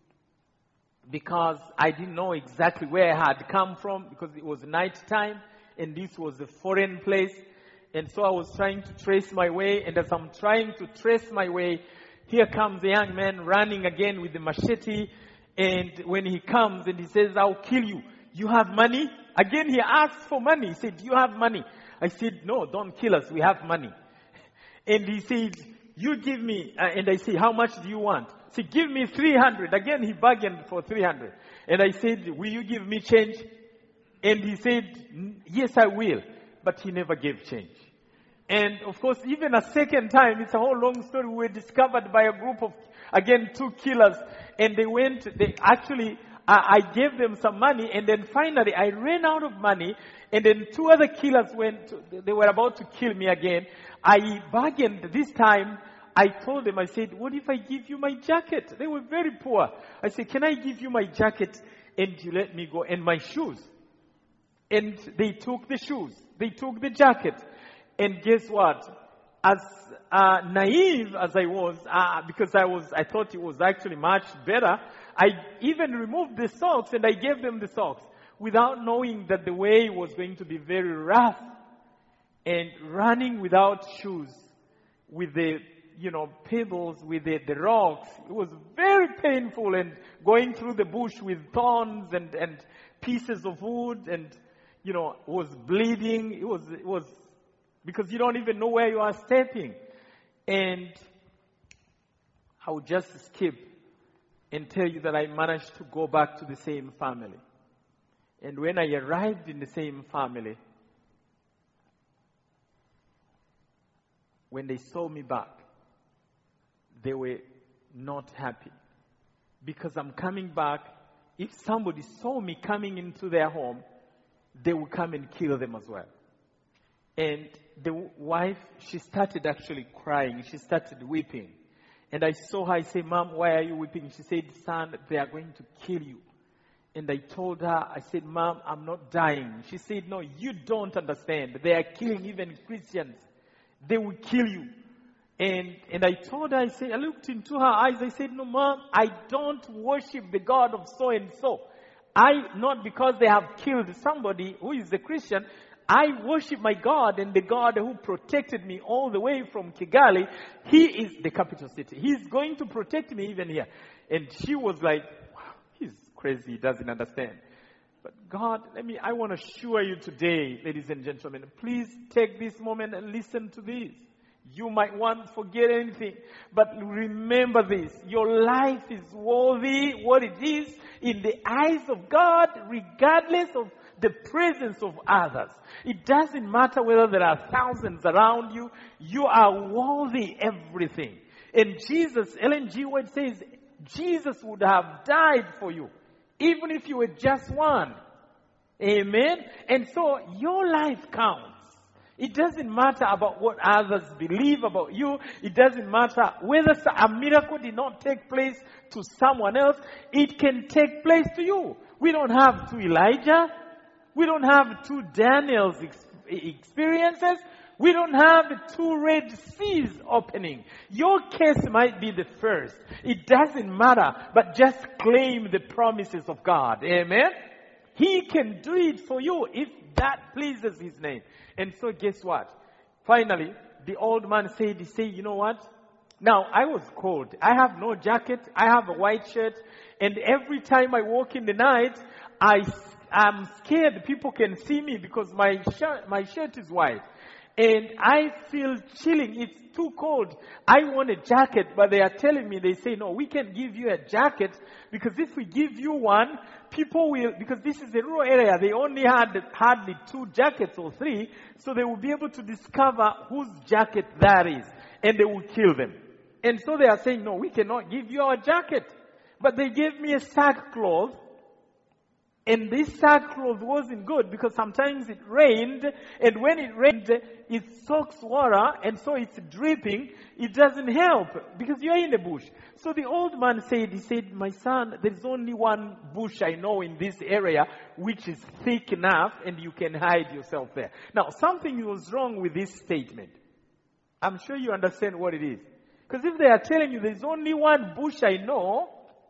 [SPEAKER 1] because I didn't know exactly where I had come from because it was night time and this was a foreign place. And so I was trying to trace my way. And as I'm trying to trace my way, here comes a young man running again with the machete. And when he comes and he says, I'll kill you. You have money? Again, he asked for money. He said, do you have money? I said, no, don't kill us. We have money. And he said, you give me. Uh, and I said, how much do you want? He said, give me three hundred. Again, he bargained for three hundred. And I said, will you give me change? And he said, yes, I will. But he never gave change. And of course, even a second time, it's a whole long story. We were discovered by a group of, again, two killers. And they went, they actually, uh, I gave them some money. And then finally, I ran out of money. And then two other killers went, to, they were about to kill me again. I bargained this time. I told them, I said, what if I give you my jacket? They were very poor. I said, can I give you my jacket and you let me go? And my shoes. And they took the shoes. They took the jacket. And guess what? As uh, naive as I was, uh, because I was, I thought it was actually much better, I even removed the socks and I gave them the socks without knowing that the way was going to be very rough. And running without shoes, with the, you know, pebbles, with the, the rocks, it was very painful. And going through the bush with thorns and, and pieces of wood and, you know, was bleeding. It was, it was, because you don't even know where you are stepping. And I would just skip and tell you that I managed to go back to the same family. And when I arrived in the same family, when they saw me back, they were not happy. Because I'm coming back, if somebody saw me coming into their home, they would come and kill them as well. And the wife, she started actually crying. She started weeping. And I saw her, I said, Mom, why are you weeping? She said, son, they are going to kill you. And I told her, I said, Mom, I'm not dying. She said, no, you don't understand. They are killing even Christians. They will kill you. And and I told her, I said, I looked into her eyes, I said, no, Mom, I don't worship the God of so and so. I, not because they have killed somebody who is a Christian, I worship my God and the God who protected me all the way from Kigali. He is the capital city. He's going to protect me even here. And she was like, wow, he's crazy, he doesn't understand. But God, let me, I want to assure you today, ladies and gentlemen, please take this moment and listen to this. You might want to forget anything, but remember this. Your life is worthy what it is in the eyes of God, regardless of the presence of others. It doesn't matter whether there are thousands around you. You are worthy everything. And Jesus, Ellen G. White says, Jesus would have died for you, even if you were just one. Amen? And so your life counts. It doesn't matter about what others believe about you. It doesn't matter whether a miracle did not take place to someone else. It can take place to you. We don't have two Elijah. We don't have two Daniel's ex- experiences. We don't have two Red Seas opening. Your case might be the first. It doesn't matter, but just claim the promises of God. Amen? He can do it for you if that pleases His name. And so guess what? Finally, the old man said, he said, you know what? Now, I was cold. I have no jacket. I have a white shirt. And every time I walk in the night, I, I'm scared people can see me because my shirt, my shirt is white. And I feel chilling. It's too cold. I want a jacket, but they are telling me, they say, no, we can give you a jacket because if we give you one, people will, because this is a rural area, they only had hardly two jackets or three, so they will be able to discover whose jacket that is, and they will kill them. And so they are saying, no, we cannot give you our jacket. But they gave me a sackcloth. And this sackcloth wasn't good because sometimes it rained, and when it rained, it soaks water, and so it's dripping. It doesn't help because you're in the bush. So the old man said, he said, my son, there's only one bush I know in this area which is thick enough and you can hide yourself there. Now, something was wrong with this statement. I'm sure you understand what it is. Because if they are telling you there's only one bush I know,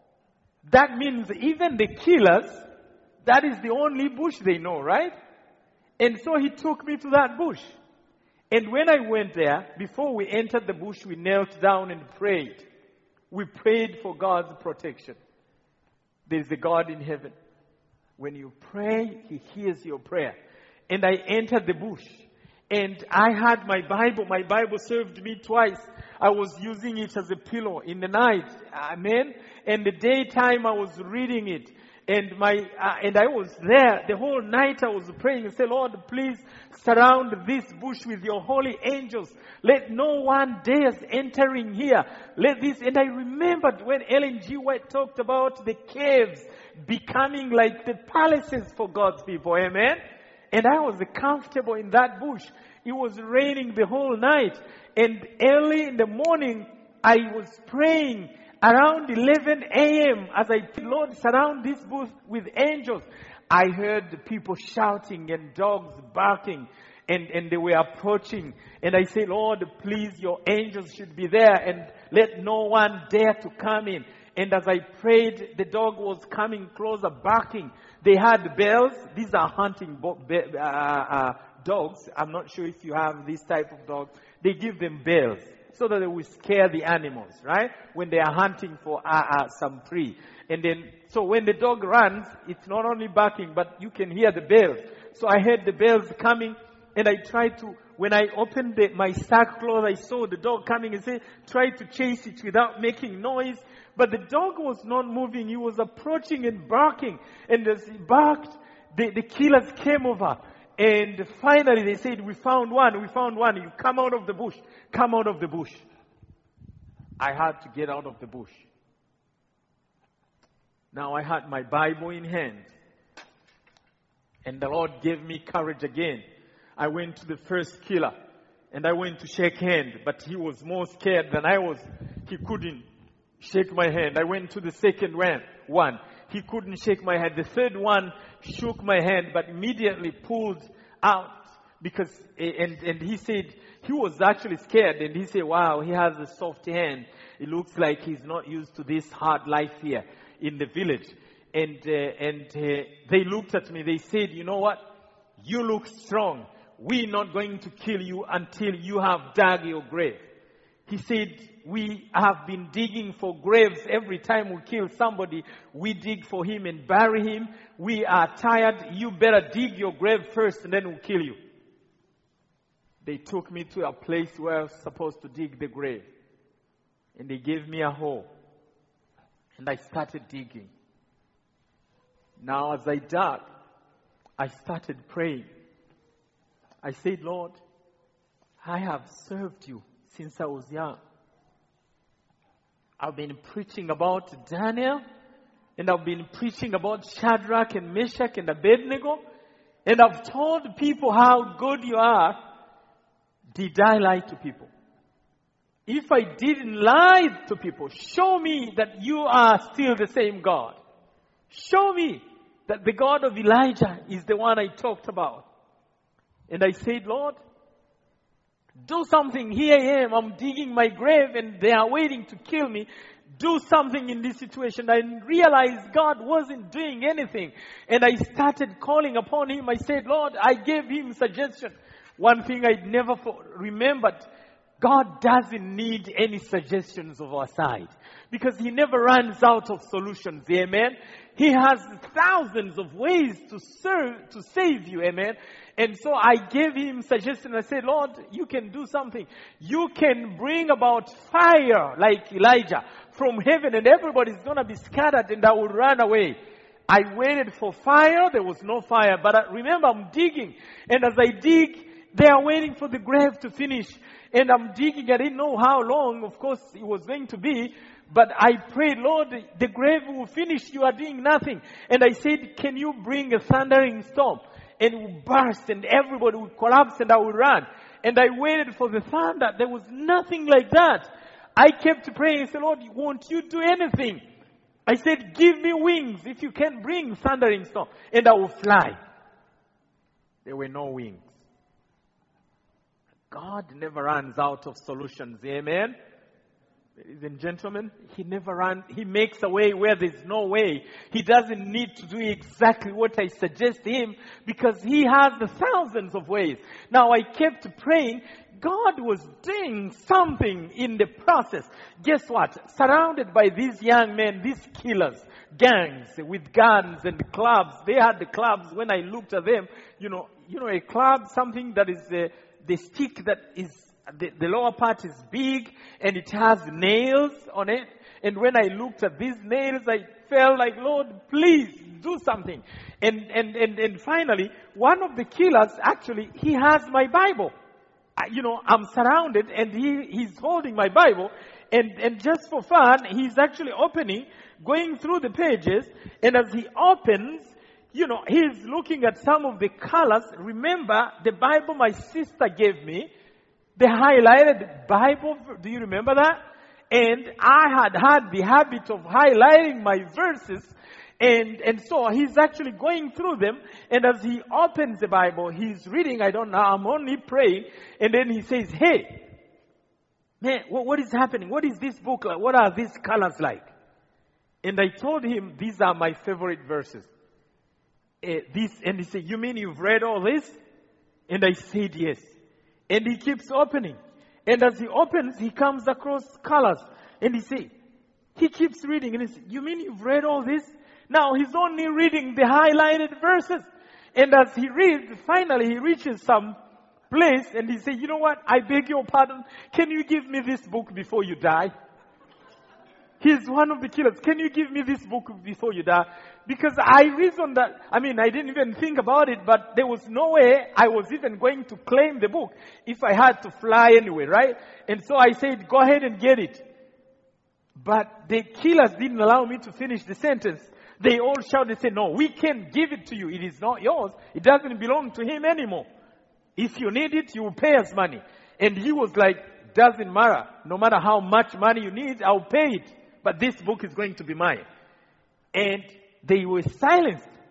[SPEAKER 1] that means even the killers, that is the only bush they know, right? And so he took me to that bush. And when I went there, before we entered the bush, we knelt down and prayed. We prayed for God's protection. There's a God in heaven. When you pray, He hears your prayer. And I entered the bush. And I had my Bible. My Bible served me twice. I was using it as a pillow in the night. Amen. And the daytime I was reading it. And my uh, and I was there the whole night. I was praying and said, Lord, please surround this bush with your holy angels. Let no one dares entering here. Let this. And I remembered when Ellen G. White talked about the caves becoming like the palaces for God's people. Amen. And I was comfortable in that bush. It was raining the whole night. And early in the morning, I was praying. Around eleven a.m., as I said, Lord, surround this booth with angels, I heard people shouting and dogs barking, and, and they were approaching. And I said, Lord, please, your angels should be there, and let no one dare to come in. And as I prayed, the dog was coming closer, barking. They had bells. These are hunting bo- be- uh, uh, dogs. I'm not sure if you have this type of dog. They give them bells, so that they will scare the animals, right? When they are hunting for uh, uh, some prey. And then, so when the dog runs, it's not only barking, but you can hear the bells. So I heard the bells coming, and I tried to, when I opened the, my sackcloth, I saw the dog coming and say, try to chase it without making noise. But the dog was not moving. He was approaching and barking. And as he barked, the, the killers came over. And finally they said, we found one, we found one. You come out of the bush. Come out of the bush. I had to get out of the bush. Now I had my Bible in hand. And the Lord gave me courage again. I went to the first killer. And I went to shake hand. But he was more scared than I was. He couldn't shake my hand. I went to the second one. He couldn't shake my hand. The third one shook my hand, but immediately pulled out Because, and, and he said, he was actually scared, and he said, wow, he has a soft hand. It looks like he's not used to this hard life here in the village. And, uh, and uh, they looked at me, they said, you know what? You look strong. We're not going to kill you until you have dug your grave. He said, we have been digging for graves every time we kill somebody. We dig for him and bury him. We are tired. You better dig your grave first and then we'll kill you. They took me to a place where I was supposed to dig the grave. And they gave me a hole. And I started digging. Now as I dug, I started praying. I said, Lord, I have served you since I was young. I've been preaching about Daniel, and I've been preaching about Shadrach and Meshach and Abednego, and I've told people how good you are. Did I lie to people? If I didn't lie to people, show me that you are still the same God. Show me that the God of Elijah is the one I talked about. And I said, Lord, do something. Here I am. I'm digging my grave and they are waiting to kill me. Do something in this situation. I realized God wasn't doing anything. And I started calling upon him. I said, Lord, I gave him suggestion. One thing I never remembered, God doesn't need any suggestions of our side. Because he never runs out of solutions. Amen. He has thousands of ways to serve, to save you. Amen. And so I gave him suggestion. I said, Lord, you can do something. You can bring about fire like Elijah from heaven and everybody's going to be scattered and I will run away. I waited for fire. There was no fire. But I, remember, I'm digging. And as I dig, they are waiting for the grave to finish. And I'm digging. I didn't know how long, of course, it was going to be. But I prayed, Lord, the grave will finish. You are doing nothing. And I said, can you bring a thundering storm? And it would burst and everybody would collapse and I would run. And I waited for the thunder. There was nothing like that. I kept praying. I said, Lord, won't you do anything? I said, give me wings if you can bring thundering storm. And I will fly. There were no wings. God never runs out of solutions. Amen. Ladies and gentlemen, he never runs. He makes a way where there's no way. He doesn't need to do exactly what I suggest to him because he has the thousands of ways. Now I kept praying. God was doing something in the process. Guess what? Surrounded by these young men, these killers, gangs with guns and clubs. They had the clubs. When I looked at them, you know, you know, a club, something that is uh, the stick that is The, the lower part is big and it has nails on it. And when I looked at these nails, I felt like, Lord, please do something. And, and, and, and finally, one of the killers, actually, he has my Bible. I, you know, I'm surrounded and he, he's holding my Bible. And, and just for fun, he's actually opening, going through the pages. And as he opens, you know, he's looking at some of the colors. Remember, the Bible my sister gave me, the highlighted Bible, do you remember that? And I had had the habit of highlighting my verses. And, and so he's actually going through them. And as he opens the Bible, he's reading, I don't know, I'm only praying. And then he says, hey, man, what, what is happening? What is this book like? What are these colors like? And I told him, these are my favorite verses. Uh, this, and he said, you mean you've read all this? And I said, yes. And he keeps opening. And as he opens, he comes across colors. And he say, he keeps reading. And he says, you mean you've read all this? Now he's only reading the highlighted verses. And as he reads, finally he reaches some place and he says, you know what? I beg your pardon. Can you give me this book before you die? He's one of the killers. Can you give me this book before you die? Because I reasoned that, I mean, I didn't even think about it, but there was no way I was even going to claim the book if I had to fly anyway, right? And so I said, go ahead and get it. But the killers didn't allow me to finish the sentence. They all shouted and said, no, we can't give it to you. It is not yours. It doesn't belong to him anymore. If you need it, you will pay us money. And he was like, doesn't matter. No matter how much money you need, I'll pay it. But this book is going to be mine. And they were silenced.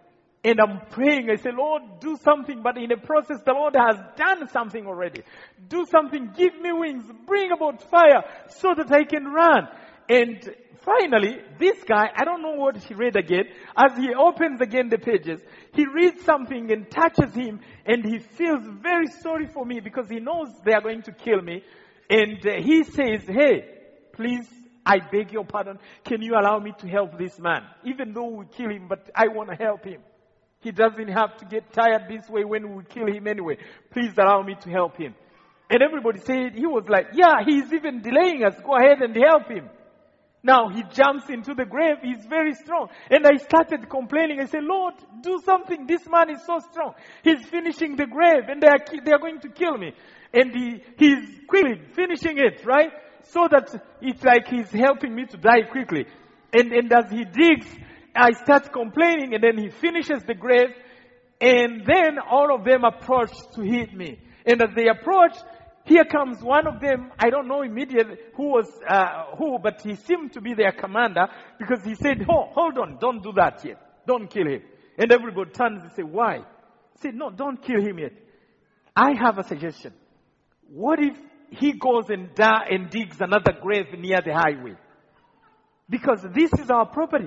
[SPEAKER 1] And I'm praying. I say, Lord, do something. But in the process, the Lord has done something already. Do something. Give me wings. Bring about fire so that I can run. And finally, this guy, I don't know what he read again. As he opens again the pages, he reads something and touches him. And he feels very sorry for me because he knows they are going to kill me. And uh, he says, hey, please, I beg your pardon. Can you allow me to help this man? Even though we kill him, but I want to help him. He doesn't have to get tired this way when we kill him anyway. Please allow me to help him. And everybody said, he was like, yeah, he's even delaying us. Go ahead and help him. Now he jumps into the grave. He's very strong. And I started complaining. I said, Lord, do something. This man is so strong. He's finishing the grave and they are, they are going to kill me. And he, he's quickly finishing it, right? So that it's like he's helping me to die quickly. And, and as he digs, I start complaining, and then he finishes the grave, and then all of them approach to hit me. And as they approach, here comes one of them. I don't know immediately who was uh, who, but he seemed to be their commander because he said, "Oh, hold on, don't do that yet. Don't kill him." And everybody turns and say, "Why?" He said, "No, don't kill him yet. I have a suggestion. What if he goes and da- and digs another grave near the highway? Because this is our property.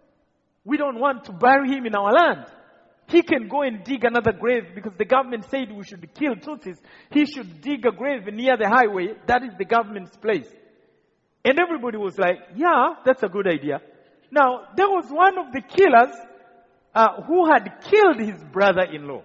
[SPEAKER 1] We don't want to bury him in our land. He can go and dig another grave because the government said we should kill Tutsis. He should dig a grave near the highway. That is the government's place." And everybody was like, yeah, that's a good idea. Now, there was one of the killers uh, who had killed his brother-in-law.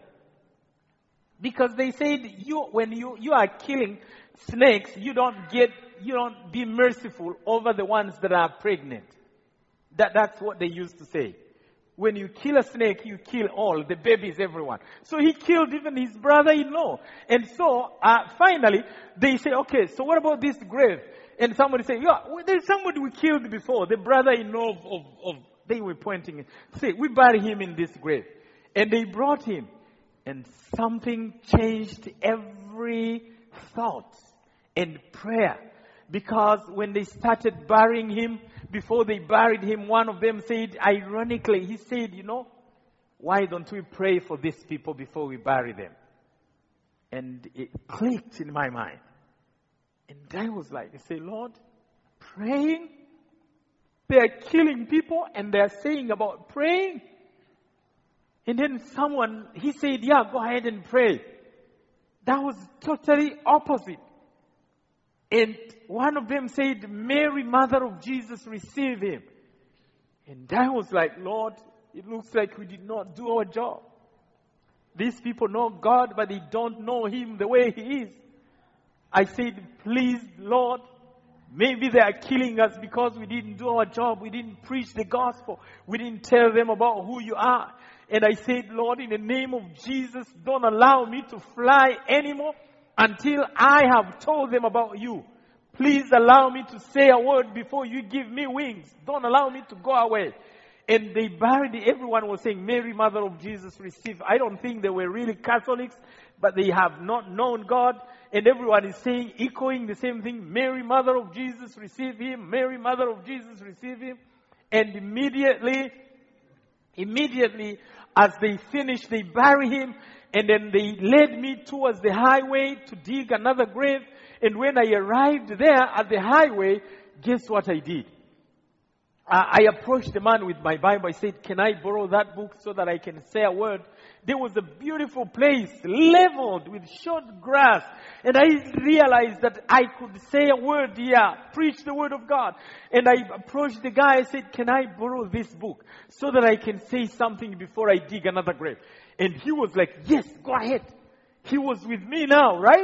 [SPEAKER 1] Because they said, you, when you, you are killing snakes, you don't get, you don't be merciful over the ones that are pregnant. That, that's what they used to say. When you kill a snake, you kill all, the babies, everyone. So he killed even his brother-in-law. And so, uh, finally, they say, okay, so what about this grave? And somebody say, yeah, there's somebody we killed before, the brother-in-law of, of, of they were pointing. Say, we bury him in this grave. And they brought him. And something changed every thought and prayer. Because when they started burying him, before they buried him, one of them said, ironically, he said, you know, why don't we pray for these people before we bury them? And it clicked in my mind. And I was like, I say, Lord, praying? They're killing people and they're saying about praying? And then someone, he said, yeah, go ahead and pray. That was totally opposite. And one of them said, Mary, mother of Jesus, receive him. And I was like, Lord, it looks like we did not do our job. These people know God, but they don't know him the way he is. I said, please, Lord, maybe they are killing us because we didn't do our job. We didn't preach the gospel. We didn't tell them about who you are. And I said, Lord, in the name of Jesus, don't allow me to fly anymore until I have told them about you. Please allow me to say a word before you give me wings. Don't allow me to go away. And they buried, everyone was saying, Mary, mother of Jesus, receive. I don't think they were really Catholics, but they have not known God. And everyone is saying, echoing the same thing, Mary, mother of Jesus, receive him. Mary, mother of Jesus, receive him. And immediately, immediately, as they finished, they bury him. And then they led me towards the highway to dig another grave. And when I arrived there at the highway, guess what I did? Uh, I approached the man with my Bible. I said, can I borrow that book so that I can say a word? There was a beautiful place, leveled with short grass. And I realized that I could say a word here, preach the word of God. And I approached the guy. I said, can I borrow this book so that I can say something before I dig another grave? And he was like, yes, go ahead. He was with me now, right?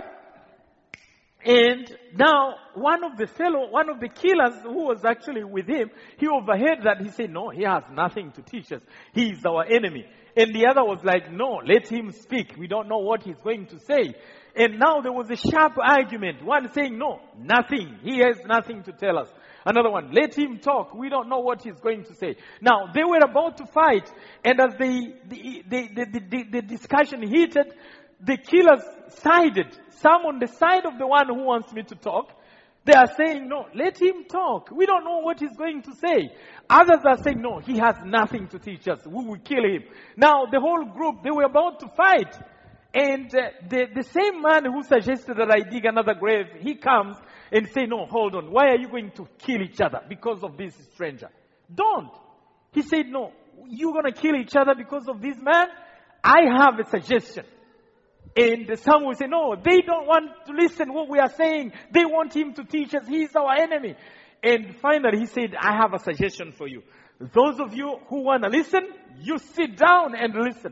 [SPEAKER 1] And now, one of the fellow, one of the killers who was actually with him, he overheard that. He said, no, he has nothing to teach us. He is our enemy. And the other was like, no, let him speak. We don't know what he's going to say. And now there was a sharp argument. One saying, no, nothing. He has nothing to tell us. Another one, let him talk. We don't know what he's going to say. Now, they were about to fight. And as the, the, the, the, the, the discussion heated, the killers sided. Some on the side of the one who wants me to talk. They are saying, no, let him talk. We don't know what he's going to say. Others are saying, no, he has nothing to teach us. We will kill him. Now, the whole group, they were about to fight. And uh, the, the same man who suggested that I dig another grave, he comes and say, no, hold on. Why are you going to kill each other because of this stranger? Don't. He said, no, you're going to kill each other because of this man? I have a suggestion. And some will say, no, they don't want to listen what we are saying. They want him to teach us. He's our enemy. And finally, he said, I have a suggestion for you. Those of you who want to listen, you sit down and listen.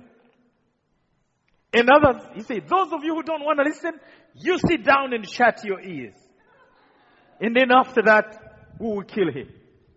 [SPEAKER 1] And others, he said, those of you who don't want to listen, you sit down and shut your ears. And then after that, we will kill him.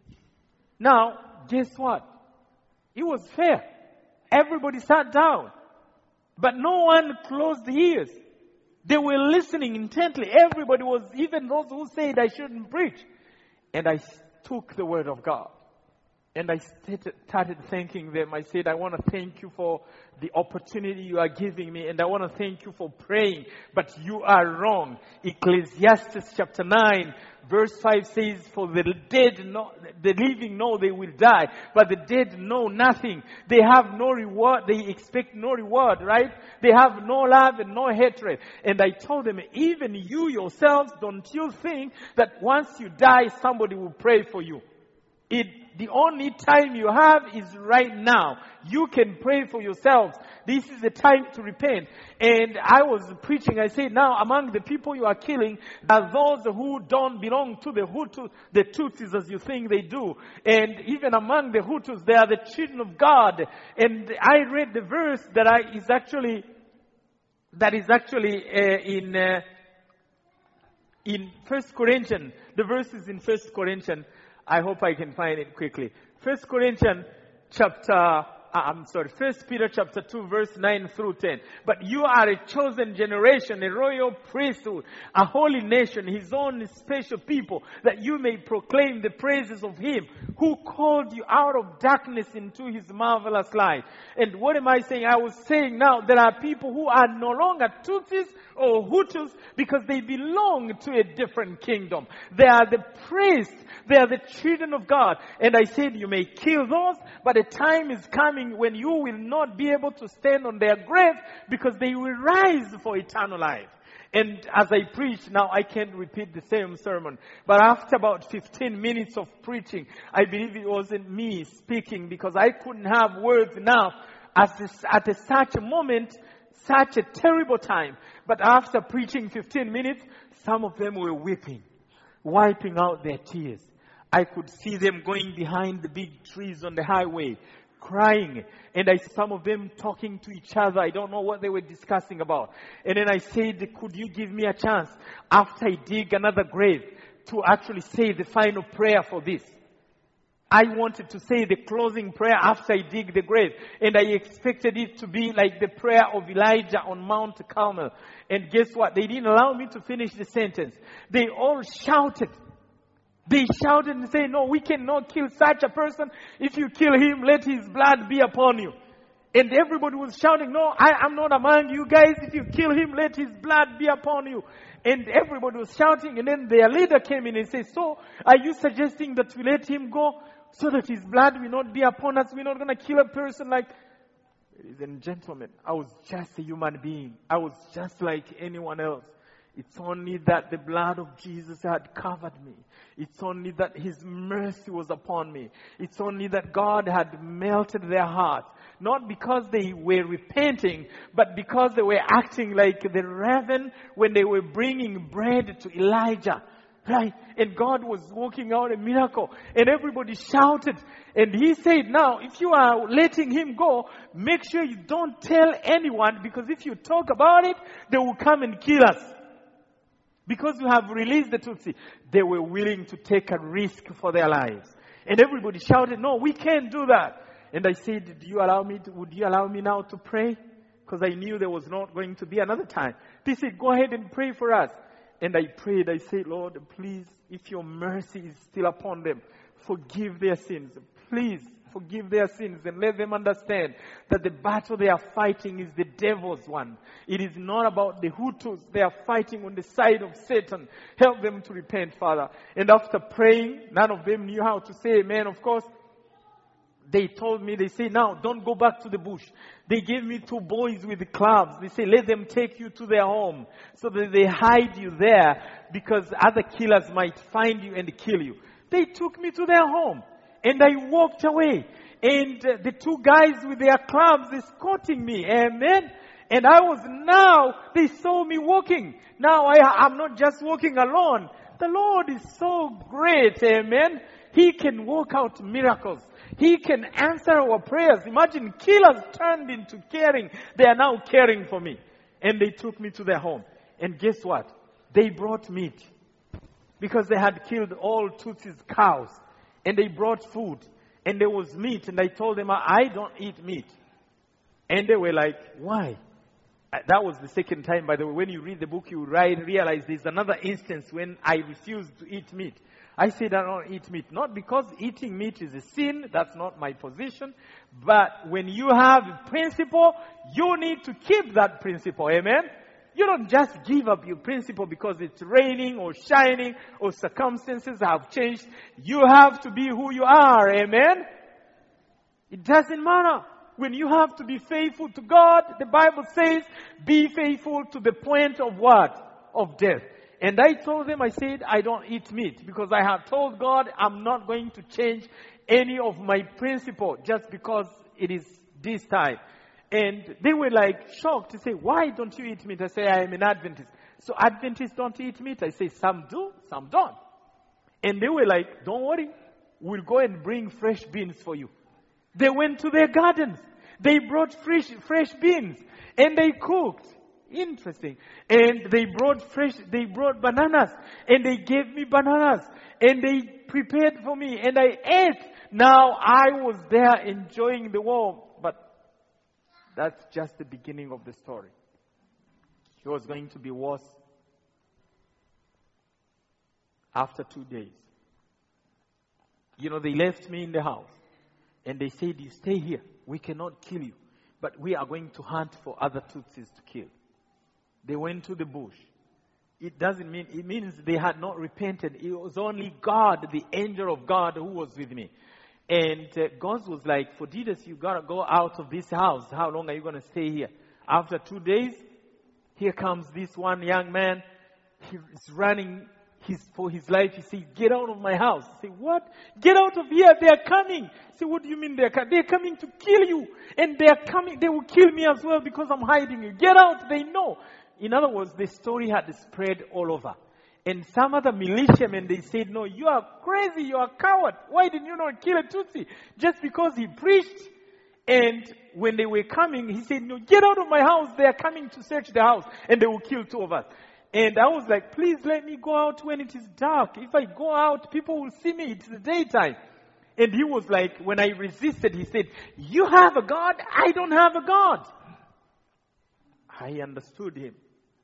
[SPEAKER 1] Now, guess what? It was fair. Everybody sat down. But no one closed ears. They were listening intently. Everybody was, even those who said I shouldn't preach. And I took the word of God. And I started thanking them. I said, I want to thank you for the opportunity you are giving me. And I want to thank you for praying. But you are wrong. Ecclesiastes chapter nine, verse five says, for the dead, know, the living know they will die. But the dead know nothing. They have no reward. They expect no reward, right? They have no love and no hatred. And I told them, even you yourselves, don't you think that once you die, somebody will pray for you? It, the only time you have is right now. You can pray for yourselves. This is the time to repent. And I was preaching, I said, now among the people you are killing are those who don't belong to the Hutu, the Tutsis as you think they do. And even among the Hutus, they are the children of God. And I read the verse that I, is actually, that is actually uh, in, uh, in First Corinthians. The verse is in First Corinthians. I hope I can find it quickly. First Corinthians chapter, uh, I'm sorry, First Peter chapter two, verse nine through ten. But you are a chosen generation, a royal priesthood, a holy nation, his own special people, that you may proclaim the praises of him who called you out of darkness into his marvelous light. And what am I saying? I was saying now there are people who are no longer Tutsis or Hutus because they belong to a different kingdom. They are the priests. They are the children of God. And I said, you may kill those, but a time is coming when you will not be able to stand on their grave because they will rise for eternal life. And as I preach, now I can't repeat the same sermon. But after about fifteen minutes of preaching, I believe it wasn't me speaking because I couldn't have words enough at, this, at a, such a moment, such a terrible time. But after preaching fifteen minutes, some of them were weeping, wiping out their tears. I could see them going behind the big trees on the highway, crying. And I some of them talking to each other. I don't know what they were discussing about. And then I said, could you give me a chance after I dig another grave to actually say the final prayer for this? I wanted to say the closing prayer after I dig the grave. And I expected it to be like the prayer of Elijah on Mount Carmel. And guess what? They didn't allow me to finish the sentence. They all shouted. They shouted and said, no, we cannot kill such a person. If you kill him, let his blood be upon you. And everybody was shouting, no, I am not among you guys. If you kill him, let his blood be upon you. And everybody was shouting. And then their leader came in and said, so are you suggesting that we let him go so that his blood will not be upon us? We're not going to kill a person like... Ladies and gentlemen, I was just a human being. I was just like anyone else. It's only that the blood of Jesus had covered me. It's only that his mercy was upon me. It's only that God had melted their hearts. Not because they were repenting, but because they were acting like the raven when they were bringing bread to Elijah. Right? And God was working out a miracle. And everybody shouted. And he said, now, if you are letting him go, make sure you don't tell anyone, because if you talk about it, they will come and kill us. Because you have released the Tutsi, they were willing to take a risk for their lives. And everybody shouted, no, we can't do that. And I said, do you allow me to, would you allow me now to pray? Because I knew there was not going to be another time. They said, go ahead and pray for us. And I prayed, I said, Lord, please, if your mercy is still upon them, forgive their sins. Please forgive their sins and let them understand that the battle they are fighting is the devil's one. It is not about the Hutus. They are fighting on the side of Satan. Help them to repent, Father. And after praying, none of them knew how to say amen, of course. They told me, they say, now, don't go back to the bush. They gave me two boys with the clubs. They say, let them take you to their home so that they hide you there because other killers might find you and kill you. They took me to their home and I walked away. And uh, the two guys with their clubs escorting me. Amen. And I was now, they saw me walking. Now I, I'm not just walking alone. The Lord is so great. Amen. He can work out miracles. He can answer our prayers. Imagine killers turned into caring. They are now caring for me. And they took me to their home. And guess what? They brought meat. Because they had killed all Tutsi's cows. And they brought food. And there was meat. And I told them, I don't eat meat. And they were like, why? That was the second time, by the way. When you read the book, you realize there's another instance when I refused to eat meat. I said I don't eat meat. Not because eating meat is a sin. That's not my position. But when you have a principle, you need to keep that principle. Amen? You don't just give up your principle because it's raining or shining or circumstances have changed. You have to be who you are. Amen? It doesn't matter. When you have to be faithful to God, the Bible says, be faithful to the point of what? Of death. And I told them, I said, I don't eat meat because I have told God I'm not going to change any of my principle just because it is this time. And they were like shocked to say, why don't you eat meat? I say, I am an Adventist. So Adventists don't eat meat. I say, some do, some don't. And they were like, don't worry, we'll go and bring fresh beans for you. They went to their gardens. They brought fresh, fresh beans and they cooked. Interesting. And they brought fresh, they brought bananas and they gave me bananas and they prepared for me and I ate. Now I was there enjoying the warmth, but that's just the beginning of the story. It was going to be worse after two days. You know, they left me in the house and they said, you stay here. We cannot kill you, but we are going to hunt for other Tutsis to kill. They went to the bush. It doesn't mean, it means they had not repented. It was only God, the angel of God, who was with me. And uh, God was like, Photitus, you got to go out of this house. How long are you going to stay here? After two days, here comes this one young man. He's running his, for his life. He said, get out of my house. I say, what? Get out of here. They are coming. I say, what do you mean they are coming? They are coming to kill you. And they are coming. They will kill me as well because I'm hiding you. Get out. They know. In other words, the story had spread all over. And some other militiamen, they said, no, you are crazy, you are a coward. Why didn't you not kill a Tutsi? Just because he preached. And when they were coming, he said, no, get out of my house. They are coming to search the house and they will kill two of us. And I was like, please let me go out when it is dark. If I go out, people will see me. It's the daytime. And he was like, when I resisted, he said, you have a God? I don't have a God. I understood him.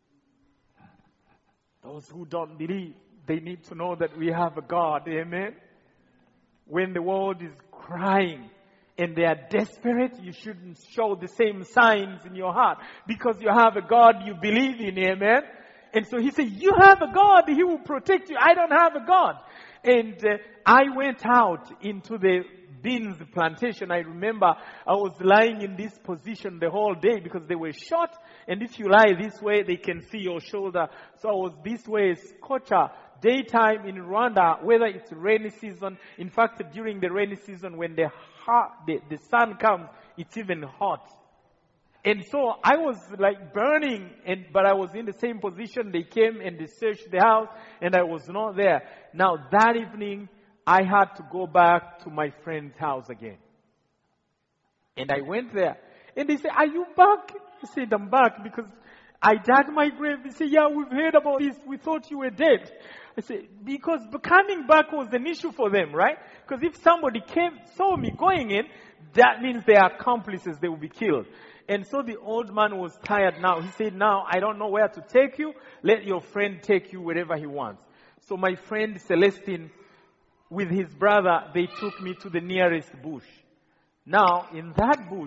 [SPEAKER 1] Those who don't believe, they need to know that we have a God. Amen. When the world is crying and they are desperate, you shouldn't show the same signs in your heart because you have a God you believe in. Amen. And so he said, you have a God, he will protect you. I don't have a God. And uh, I went out into the beans plantation. I remember I was lying in this position the whole day because they were short. And if you lie this way, they can see your shoulder. So I was this way, scorcher, daytime in Rwanda, whether it's rainy season. In fact, during the rainy season, when the, hot, the, the sun comes, it's even hot. And so I was like burning, and but I was in the same position. They came and they searched the house, and I was not there. Now that evening, I had to go back to my friend's house again. And I went there. And they said, are you back? I said, I'm back because I dug my grave. They said, yeah, we've heard about this. We thought you were dead. I said, because coming back was an issue for them, right? Because if somebody came, saw me going in, that means they are accomplices. They will be killed. And so the old man was tired now. He said, now I don't know where to take you. Let your friend take you wherever he wants. So my friend Celestine, with his brother, they took me to the nearest bush. Now, in that bush,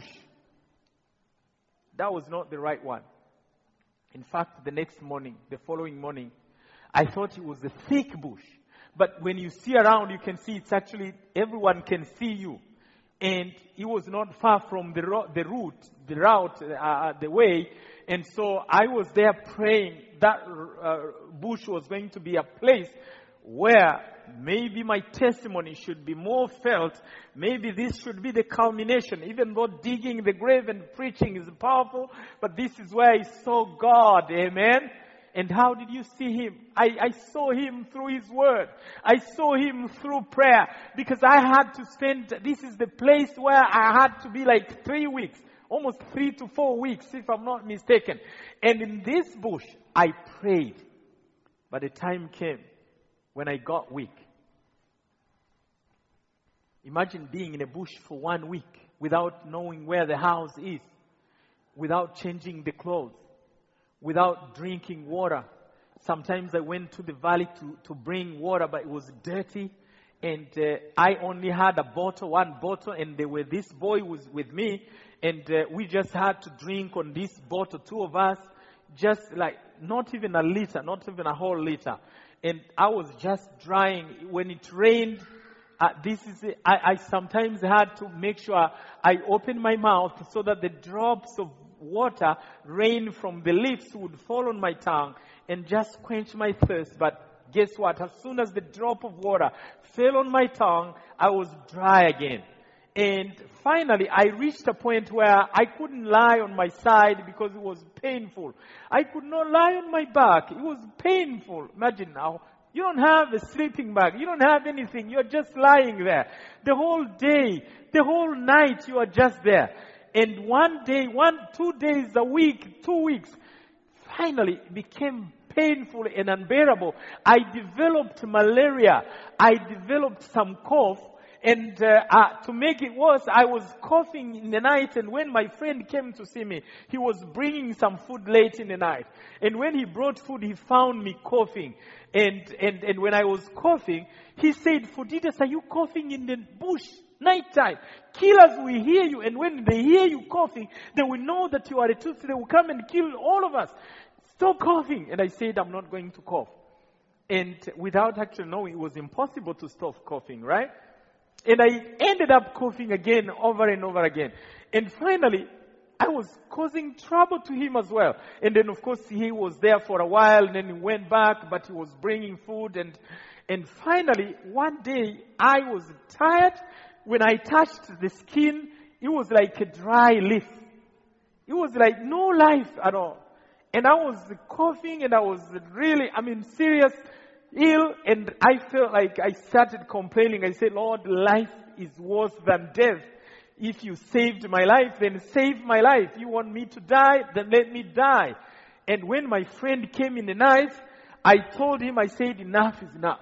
[SPEAKER 1] that was not the right one. In fact, the next morning, the following morning, I thought it was a thick bush. But when you see around, you can see it's actually, everyone can see you. And it was not far from the, ro- the route, the route, uh, the way. And so I was there praying that uh, bush was going to be a place where maybe my testimony should be more felt. Maybe this should be the culmination. Even though digging the grave and preaching is powerful, but this is where I saw God. Amen. And how did you see Him? I, I saw Him through His Word. I saw Him through prayer. Because I had to spend, this is the place where I had to be like three weeks. Almost three to four weeks, if I'm not mistaken. And in this bush, I prayed. But the time came when I got weak. Imagine being in a bush for one week without knowing where the house is, without changing the clothes, without drinking water. Sometimes I went to the valley to, to bring water, but it was dirty. And uh, I only had a bottle, one bottle, and there were, this boy was with me. And uh, we just had to drink on this bottle, two of us, just like not even a liter, not even a whole liter. And I was just drying. When it rained, uh, this is it. I, I sometimes had to make sure I opened my mouth so that the drops of water, rain from the lips, would fall on my tongue and just quench my thirst. But guess what? As soon as the drop of water fell on my tongue, I was dry again. And finally, I reached a point where I couldn't lie on my side because it was painful. I could not lie on my back. It was painful. Imagine now, you don't have a sleeping bag. You don't have anything. You're just lying there. The whole day, the whole night, you are just there. And one day, one, two days a week, two weeks, finally it became painful and unbearable. I developed malaria. I developed some cough. And uh, uh, to make it worse, I was coughing in the night. And when my friend came to see me, he was bringing some food late in the night. And when he brought food, he found me coughing. And and, and when I was coughing, he said, "Fudidas, are you coughing in the bush? Nighttime. Killers will hear you. And when they hear you coughing, they will know that you are a Tutsi. They will come and kill all of us. Stop coughing." And I said, "I'm not going to cough." And without actually knowing, it was impossible to stop coughing, right? And I ended up coughing again, over and over again. And finally, I was causing trouble to him as well. And then, of course, he was there for a while, and then he went back, but he was bringing food. And and finally, one day, I was tired. When I touched the skin, it was like a dry leaf. It was like no life at all. And I was coughing, and I was really, I mean, serious, ill, and I felt like I started complaining. I said, "Lord, life is worse than death. If you saved my life, then save my life. You want me to die, then let me die." And when my friend came in the night, I told him, I said, "Enough is enough.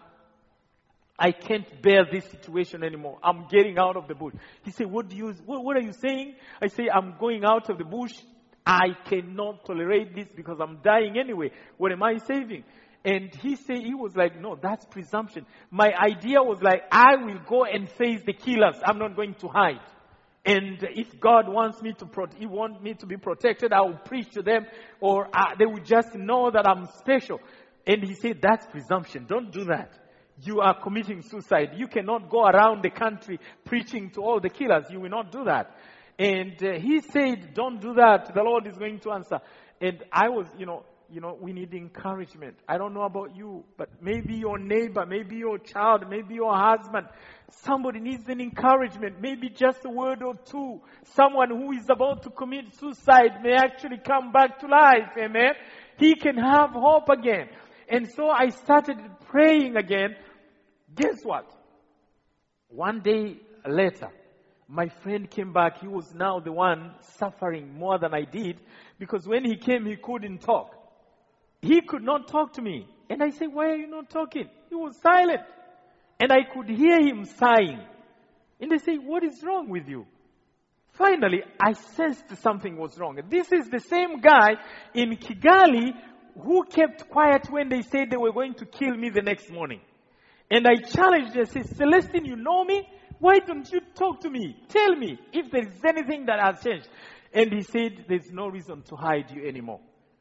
[SPEAKER 1] I can't bear this situation anymore. I'm getting out of the bush." He said, "What do you, what, what are you saying?" I say, "I'm going out of the bush. I cannot tolerate this because I'm dying anyway. What am I saving?" And he said, he was like, "No, that's presumption. My idea was like, I will go and face the killers. I'm not going to hide. And if God wants me to, pro- He wants me to be protected, I will preach to them, or uh, they will just know that I'm special." And he said, "That's presumption. Don't do that. You are committing suicide. You cannot go around the country preaching to all the killers. You will not do that." And uh, he said, "Don't do that. The Lord is going to answer." And I was, you know, You know, we need encouragement. I don't know about you, but maybe your neighbor, maybe your child, maybe your husband, somebody needs an encouragement. Maybe just a word or two. Someone who is about to commit suicide may actually come back to life. Amen. He can have hope again. And so I started praying again. Guess what? One day later, my friend came back. He was now the one suffering more than I did, because when he came, he couldn't talk. He could not talk to me. And I said, "Why are you not talking?" He was silent. And I could hear him sighing. And they say, "What is wrong with you?" Finally, I sensed something was wrong. This is the same guy in Kigali who kept quiet when they said they were going to kill me the next morning. And I challenged him. I said, "Celestine, you know me? why don't you talk to me? Tell me if there is anything that has changed. And he said, there's no reason to hide you anymore.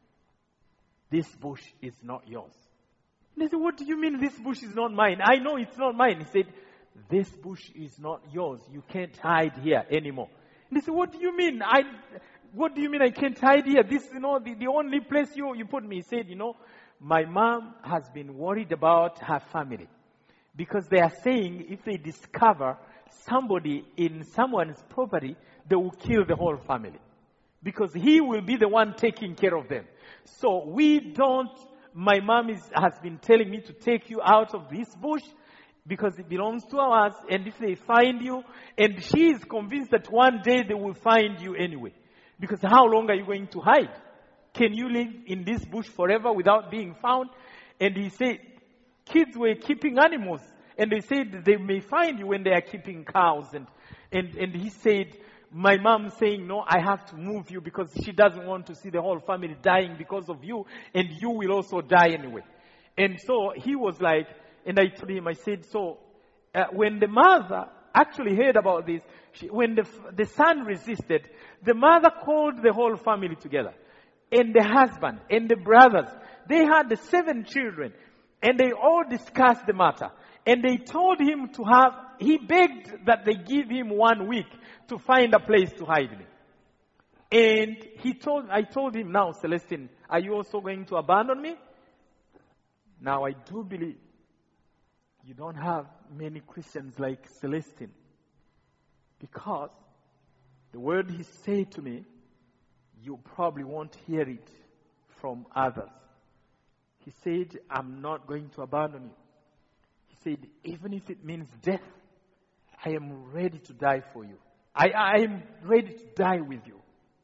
[SPEAKER 1] This bush is not yours. And I said, what do you mean this bush is not mine? I know it's not mine. He said, this bush is not yours. You can't hide here anymore. And they said, what do you mean? I, what do you mean I can't hide here? This, you know, the, the only place you, you put me. He said, you know, my mom has been worried about her family. Because they are saying if they discover somebody in someone's property, they will kill the whole family. Because he will be the one taking care of them. So we don't, my mom is, has been telling me to take you out of this bush because it belongs to us. And if they find you, and she is convinced that one day they will find you anyway. Because how long are you going to hide? Can you live in this bush forever without being found? And he said, kids were keeping animals. And they said they may find you when they are keeping cows. And, and, and he said, my mom saying, no, I have to move you because she doesn't want to see the whole family dying because of you. And you will also die anyway. And so he was like, and I told him, I said, so uh, when the mother actually heard about this, she, when the, the son resisted, the mother called the whole family together. And the husband and the brothers, they had the seven children. And they all discussed the matter. And they told him to have, he begged that they give him one week to find a place to hide me. And he told, I told him, now, Celestine, are you also going to abandon me? Now, I do believe you don't have many Christians like Celestine. Because the word he said to me, you probably won't hear it from others. He said, I'm not going to abandon you. He said, even if it means death, I am ready to die for you. I, I am ready to die with you.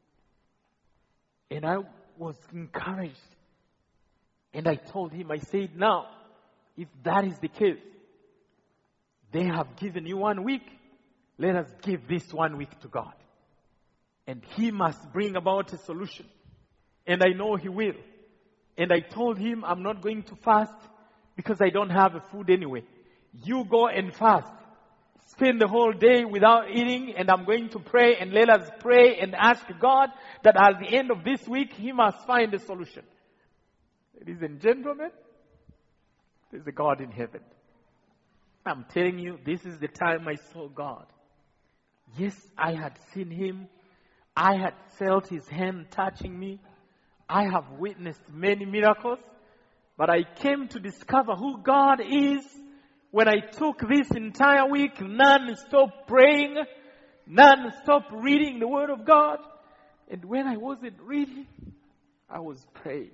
[SPEAKER 1] And I was encouraged. And I told him, I said, now, if that is the case, they have given you one week. Let us give this one week to God. And he must bring about a solution. And I know he will. And I told him, I'm not going to fast because I don't have a food anyway. You go and fast. Spend the whole day without eating, and I'm going to pray, and let us pray and ask God that at the end of this week, he must find a solution. Ladies and gentlemen, there's a God in heaven. I'm telling you, this is the time I saw God. Yes, I had seen him. I had felt his hand touching me. I have witnessed many miracles, but I came to discover who God is when I took this entire week, non-stop praying, non-stop reading the Word of God. And when I wasn't reading, I was praying.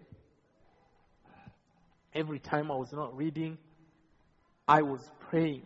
[SPEAKER 1] Every time I was not reading, I was praying.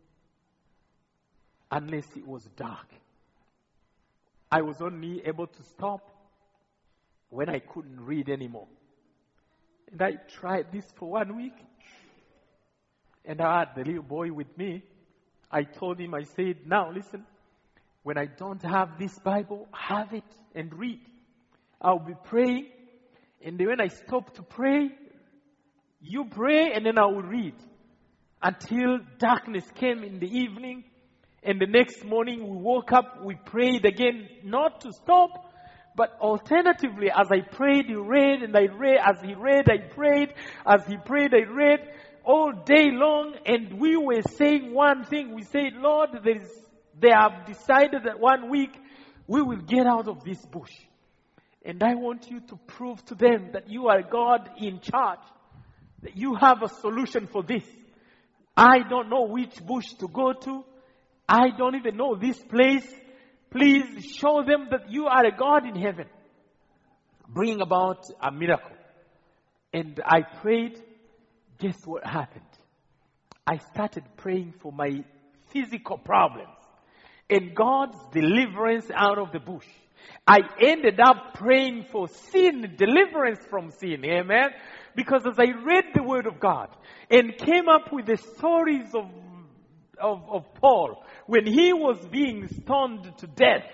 [SPEAKER 1] Unless it was dark. I was only able to stop when I couldn't read anymore. And I tried this for one week. And I had the little boy with me. I told him, I said, now listen, when I don't have this Bible, have it and read. I'll be praying. And then when I stop to pray, you pray and then I will read. Until darkness came in the evening. And the next morning we woke up, we prayed again, not to stop, but alternatively, as I prayed, he read, and I read, as he read, I prayed, as he prayed, I read, all day long, and we were saying one thing, we said, Lord, there is, they have decided that one week, we will get out of this bush. And I want you to prove to them that you are God in charge, that you have a solution for this. I don't know which bush to go to. I don't even know this place. Please show them that you are a God in heaven. Bring about a miracle. And I prayed. Guess what happened? I started praying for my physical problems and God's deliverance out of the bush. I ended up praying for sin, deliverance from sin. Amen? Because as I read the Word of God and came up with the stories of Of, of Paul, when he was being stoned to death,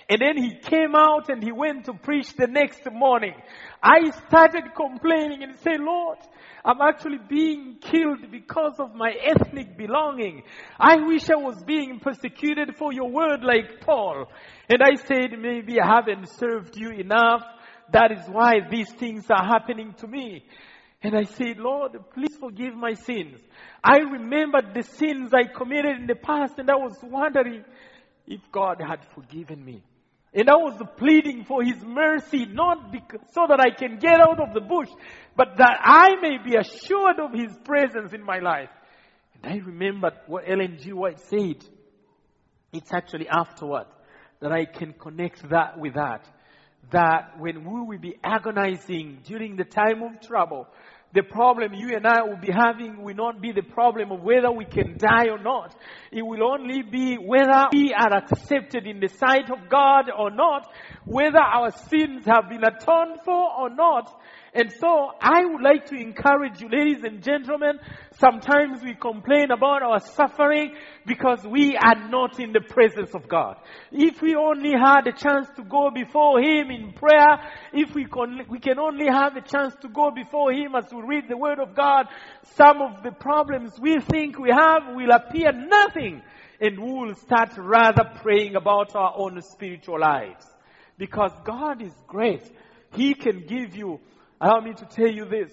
[SPEAKER 1] And then he came out and he went to preach the next morning. I started complaining and said, Lord, I'm actually being killed because of my ethnic belonging. I wish I was being persecuted for your word like Paul. And I said, maybe I haven't served you enough. That is why these things are happening to me. And I said, Lord, please forgive my sins. I remembered the sins I committed in the past, and I was wondering if God had forgiven me. And I was pleading for His mercy, not because, so that I can get out of the bush, but that I may be assured of His presence in my life. And I remembered what Ellen G. White said. It's actually afterward that I can connect that with that. That when we will be agonizing during the time of trouble, the problem you and I will be having will not be the problem of whether we can die or not. It will only be whether we are accepted in the sight of God or not, whether our sins have been atoned for or not. And so I would like to encourage you, ladies and gentlemen, sometimes we complain about our suffering because we are not in the presence of God. If we only had a chance to go before Him in prayer, if we can, we can only have a chance to go before Him as we read the Word of God, some of the problems we think we have will appear nothing, and we will start rather praying about our own spiritual lives. Because God is great. He can give you. Allow me to tell you this.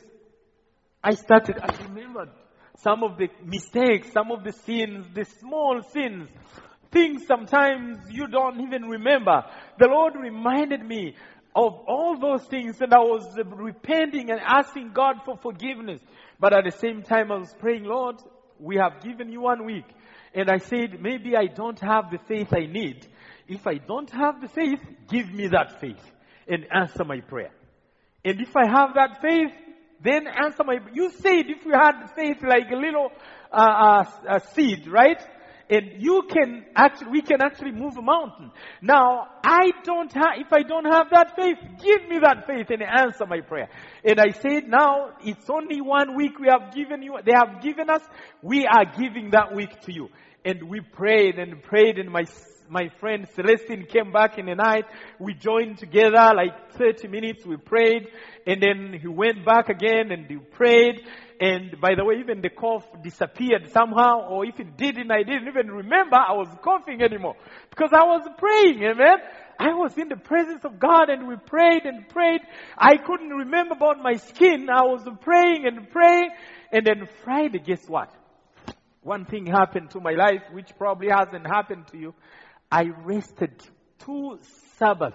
[SPEAKER 1] I started, I remembered some of the mistakes, some of the sins, the small sins, things sometimes you don't even remember. The Lord reminded me of all those things, and I was repenting and asking God for forgiveness. But at the same time, I was praying, Lord, we have given you one week. And I said, maybe I don't have the faith I need. If I don't have the faith, give me that faith and answer my prayer. And if I have that faith, then answer my... You said if you had faith like a little uh, uh, uh, seed, right? And you can actually, we can actually move a mountain. Now, I don't have, if I don't have that faith, give me that faith and answer my prayer. And I said, now, it's only one week we have given you, they have given us, we are giving that week to you. And we prayed and prayed, and my My friend Celestine came back in the night. We joined together like thirty minutes. We prayed. And then he went back again and we prayed. And by the way, even the cough disappeared somehow. Or if it didn't, I didn't even remember I was coughing anymore. Because I was praying, amen. I was in the presence of God and we prayed and prayed. I couldn't remember about my skin. I was praying and praying. And then Friday, guess what? One thing happened to my life, which probably hasn't happened to you. I rested two Sabbaths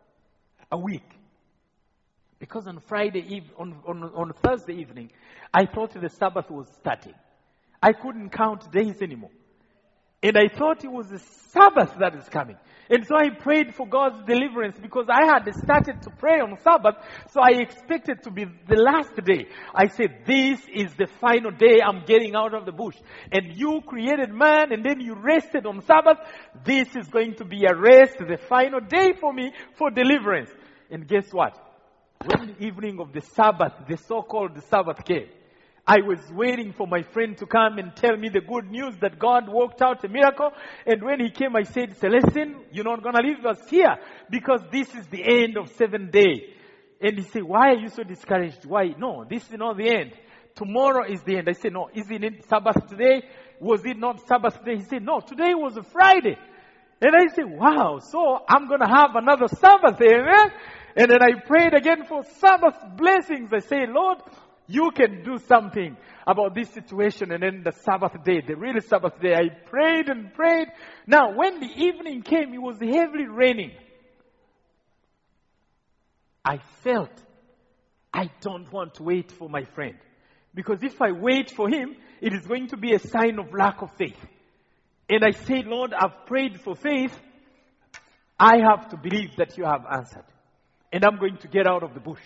[SPEAKER 1] a week. Because on Friday eve, on, on, on Thursday evening, I thought the Sabbath was starting. I couldn't count days anymore. And I thought it was the Sabbath that is coming. And so I prayed for God's deliverance because I had started to pray on Sabbath. So I expected to be the last day. I said, this is the final day I'm getting out of the bush. And you created man and then you rested on Sabbath. This is going to be a rest, the final day for me for deliverance. And guess what? When the evening of the Sabbath, the so-called Sabbath came, I was waiting for my friend to come and tell me the good news that God worked out a miracle. And when he came, I said, Celestine, you're not going to leave us here because this is the end of seventh day. And he said, why are you so discouraged? Why? No, this is not the end. Tomorrow is the end. I said, no, isn't it Sabbath today? Was it not Sabbath today? He said, no, today was a Friday. And I said, wow, so I'm going to have another Sabbath, amen? And then I prayed again for Sabbath blessings. I said, Lord, you can do something about this situation. And then the Sabbath day, the real Sabbath day, I prayed and prayed. Now, when the evening came, it was heavily raining. I felt I don't want to wait for my friend. Because if I wait for him, it is going to be a sign of lack of faith. And I said, Lord, I've prayed for faith. I have to believe that you have answered. And I'm going to get out of the bush.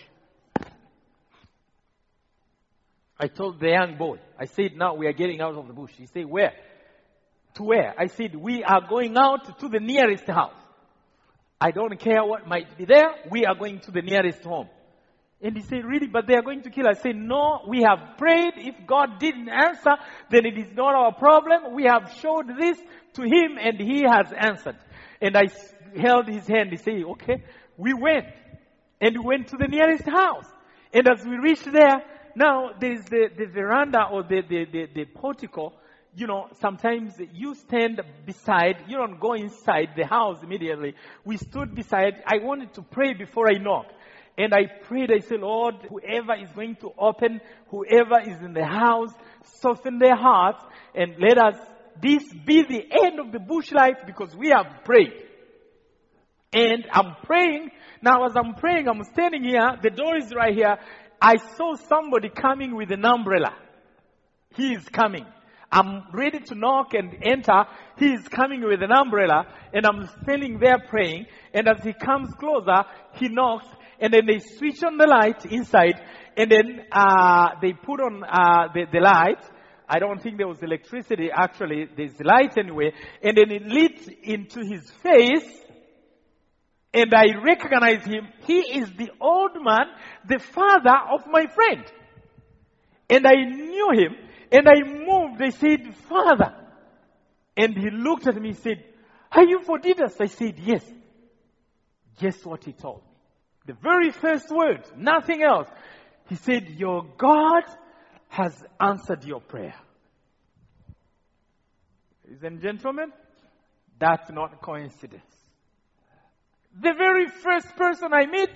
[SPEAKER 1] I told the young boy, I said, now we are getting out of the bush. He said, where? To where? I said, we are going out to the nearest house. I don't care what might be there. We are going to the nearest home. And he said, really? But they are going to kill us. I said, no, we have prayed. If God didn't answer, then it is not our problem. We have showed this to him and he has answered. And I held his hand. He said, okay. We went. And we went to the nearest house. And as we reached there, now there is the, the veranda or the, the, the, the portico. You know, sometimes you stand beside, you don't go inside the house immediately. We stood beside. I wanted to pray before I knocked. And I prayed, I said, Lord, whoever is going to open, whoever is in the house, soften their hearts and let us, this be the end of the bush life because we have prayed. And I'm praying. Now as I'm praying, I'm standing here. The door is right here. I saw somebody coming with an umbrella. He is coming. I'm ready to knock and enter. He is coming with an umbrella. And I'm standing there praying. And as he comes closer, he knocks. And then they switch on the light inside, and then uh, they put on uh, the, the light. I don't think there was electricity, actually. There's light anyway. And then it lit into his face, and I recognize him. He is the old man, the father of my friend. And I knew him, and I moved. I said, Father. And he looked at me and said, are you for Didas? I said, yes. Guess what he told me? The very first word, nothing else. He said, your God has answered your prayer. Ladies and gentlemen, that's not coincidence. The very first person I meet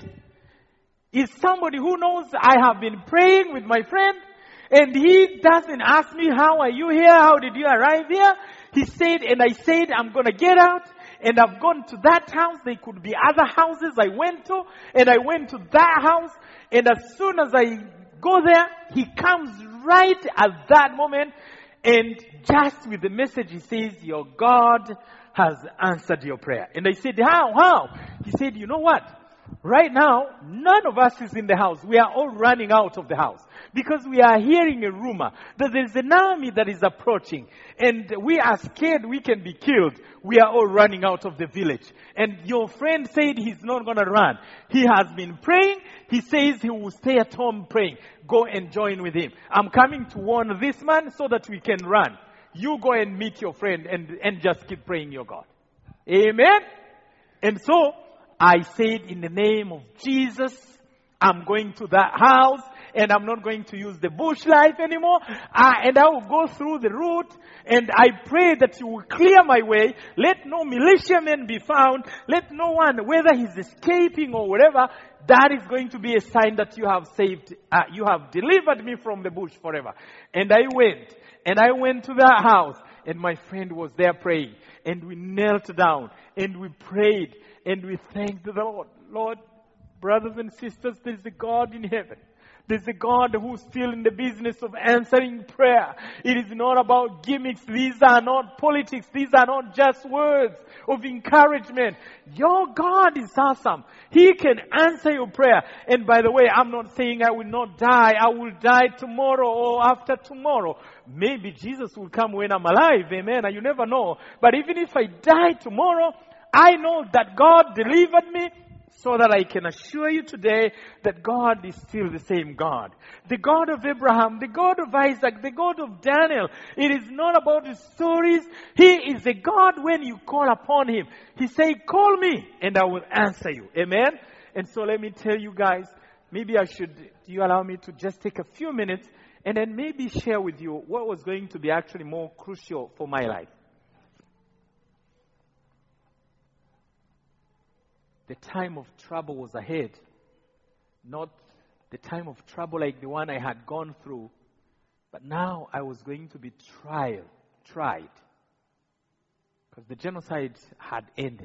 [SPEAKER 1] is somebody who knows I have been praying with my friend, and he doesn't ask me, how are you here? How did you arrive here? He said, and I said, I'm going to get out. And I've gone to that house. There could be other houses I went to. And I went to that house. And as soon as I go there, he comes right at that moment. And just with the message, he says, your God has answered your prayer. And I said, how? How? He said, you know what? Right now, none of us is in the house. We are all running out of the house. Because we are hearing a rumor that there's an army that is approaching. And we are scared we can be killed. We are all running out of the village. And your friend said he's not going to run. He has been praying. He says he will stay at home praying. Go and join with him. I'm coming to warn this man so that we can run. You go and meet your friend and, and just keep praying your God. Amen? And so, I said, in the name of Jesus, I'm going to that house and I'm not going to use the bush life anymore. Uh, and I will go through the route and I pray that you will clear my way. Let no militiamen be found. Let no one, whether he's escaping or whatever, that is going to be a sign that you have saved, uh, you have delivered me from the bush forever. And I went and I went to that house and my friend was there praying and we knelt down and we prayed. And we thank the Lord. Lord, brothers and sisters, there is a God in heaven. There's a God who's still in the business of answering prayer. It is not about gimmicks. These are not politics. These are not just words of encouragement. Your God is awesome. He can answer your prayer. And by the way, I'm not saying I will not die. I will die tomorrow or after tomorrow. Maybe Jesus will come when I'm alive. Amen. And you never know. But even if I die tomorrow, I know that God delivered me so that I can assure you today that God is still the same God. The God of Abraham, the God of Isaac, the God of Daniel. It is not about the stories. He is a God when you call upon Him. He said, call me and I will answer you. Amen? And so let me tell you guys, maybe I should, do you allow me to just take a few minutes and then maybe share with you what was going to be actually more crucial for my life. The time of trouble was ahead. Not the time of trouble like the one I had gone through. But now I was going to be tried. Tried. Because the genocide had ended.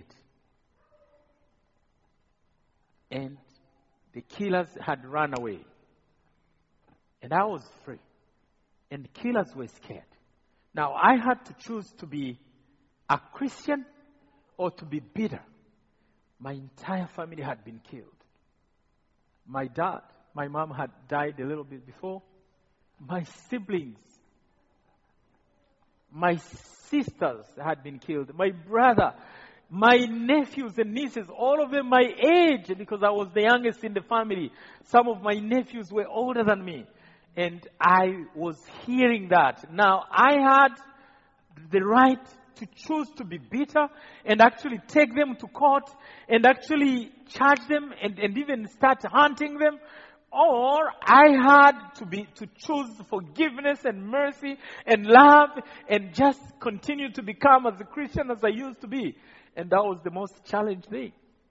[SPEAKER 1] And the killers had run away. And I was free. And the killers were scared. Now I had to choose to be a Christian or to be bitter. My entire family had been killed. My dad, my mom had died a little bit before. My siblings, my sisters had been killed. My brother, My nephews and nieces, all of them my age, because I was the youngest in the family. Some of my nephews were older than me. And I was hearing that. Now, I had the right to choose to be bitter and actually take them to court and actually charge them and, and even start hunting them. Or I had to be to choose forgiveness and mercy and love and just continue to become as a Christian as I used to be. And that was the most challenging thing.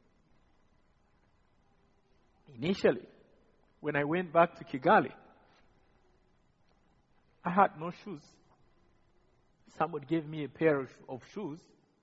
[SPEAKER 1] Initially, when I went back to Kigali, I had no shoes. Somebody gave me a pair of, of shoes,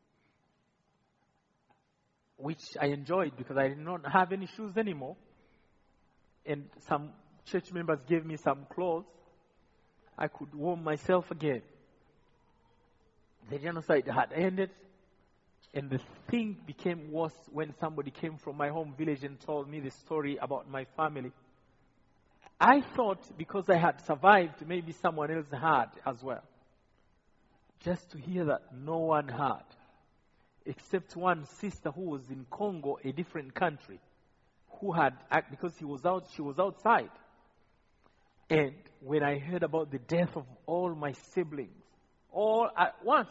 [SPEAKER 1] which I enjoyed because I did not have any shoes anymore. And some church members gave me some clothes. I could warm myself again. The genocide had ended. And the thing became worse when somebody came from my home village and told me the story about my family. I thought because I had survived, maybe someone else had as well. Just to hear that no one had, except one sister who was in Congo, a different country, who had, because he was out, she was outside. And when I heard about the death of all my siblings, all at once,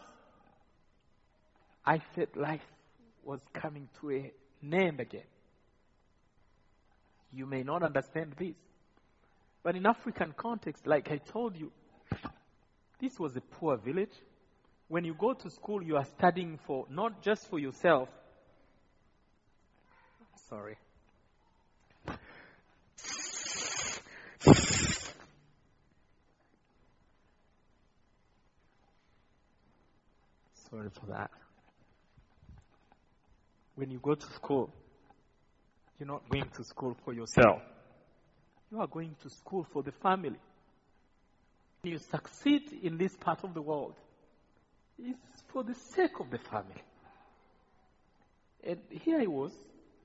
[SPEAKER 1] I felt life was coming to an end again. You may not understand this, but in African context, like I told you, this was a poor village. When you go to school, you are studying for, not just for yourself. Sorry. Sorry for that. When you go to school, you're not going to school for yourself. You are going to school for the family. You succeed in this part of the world. It's for the sake of the family. And here I was.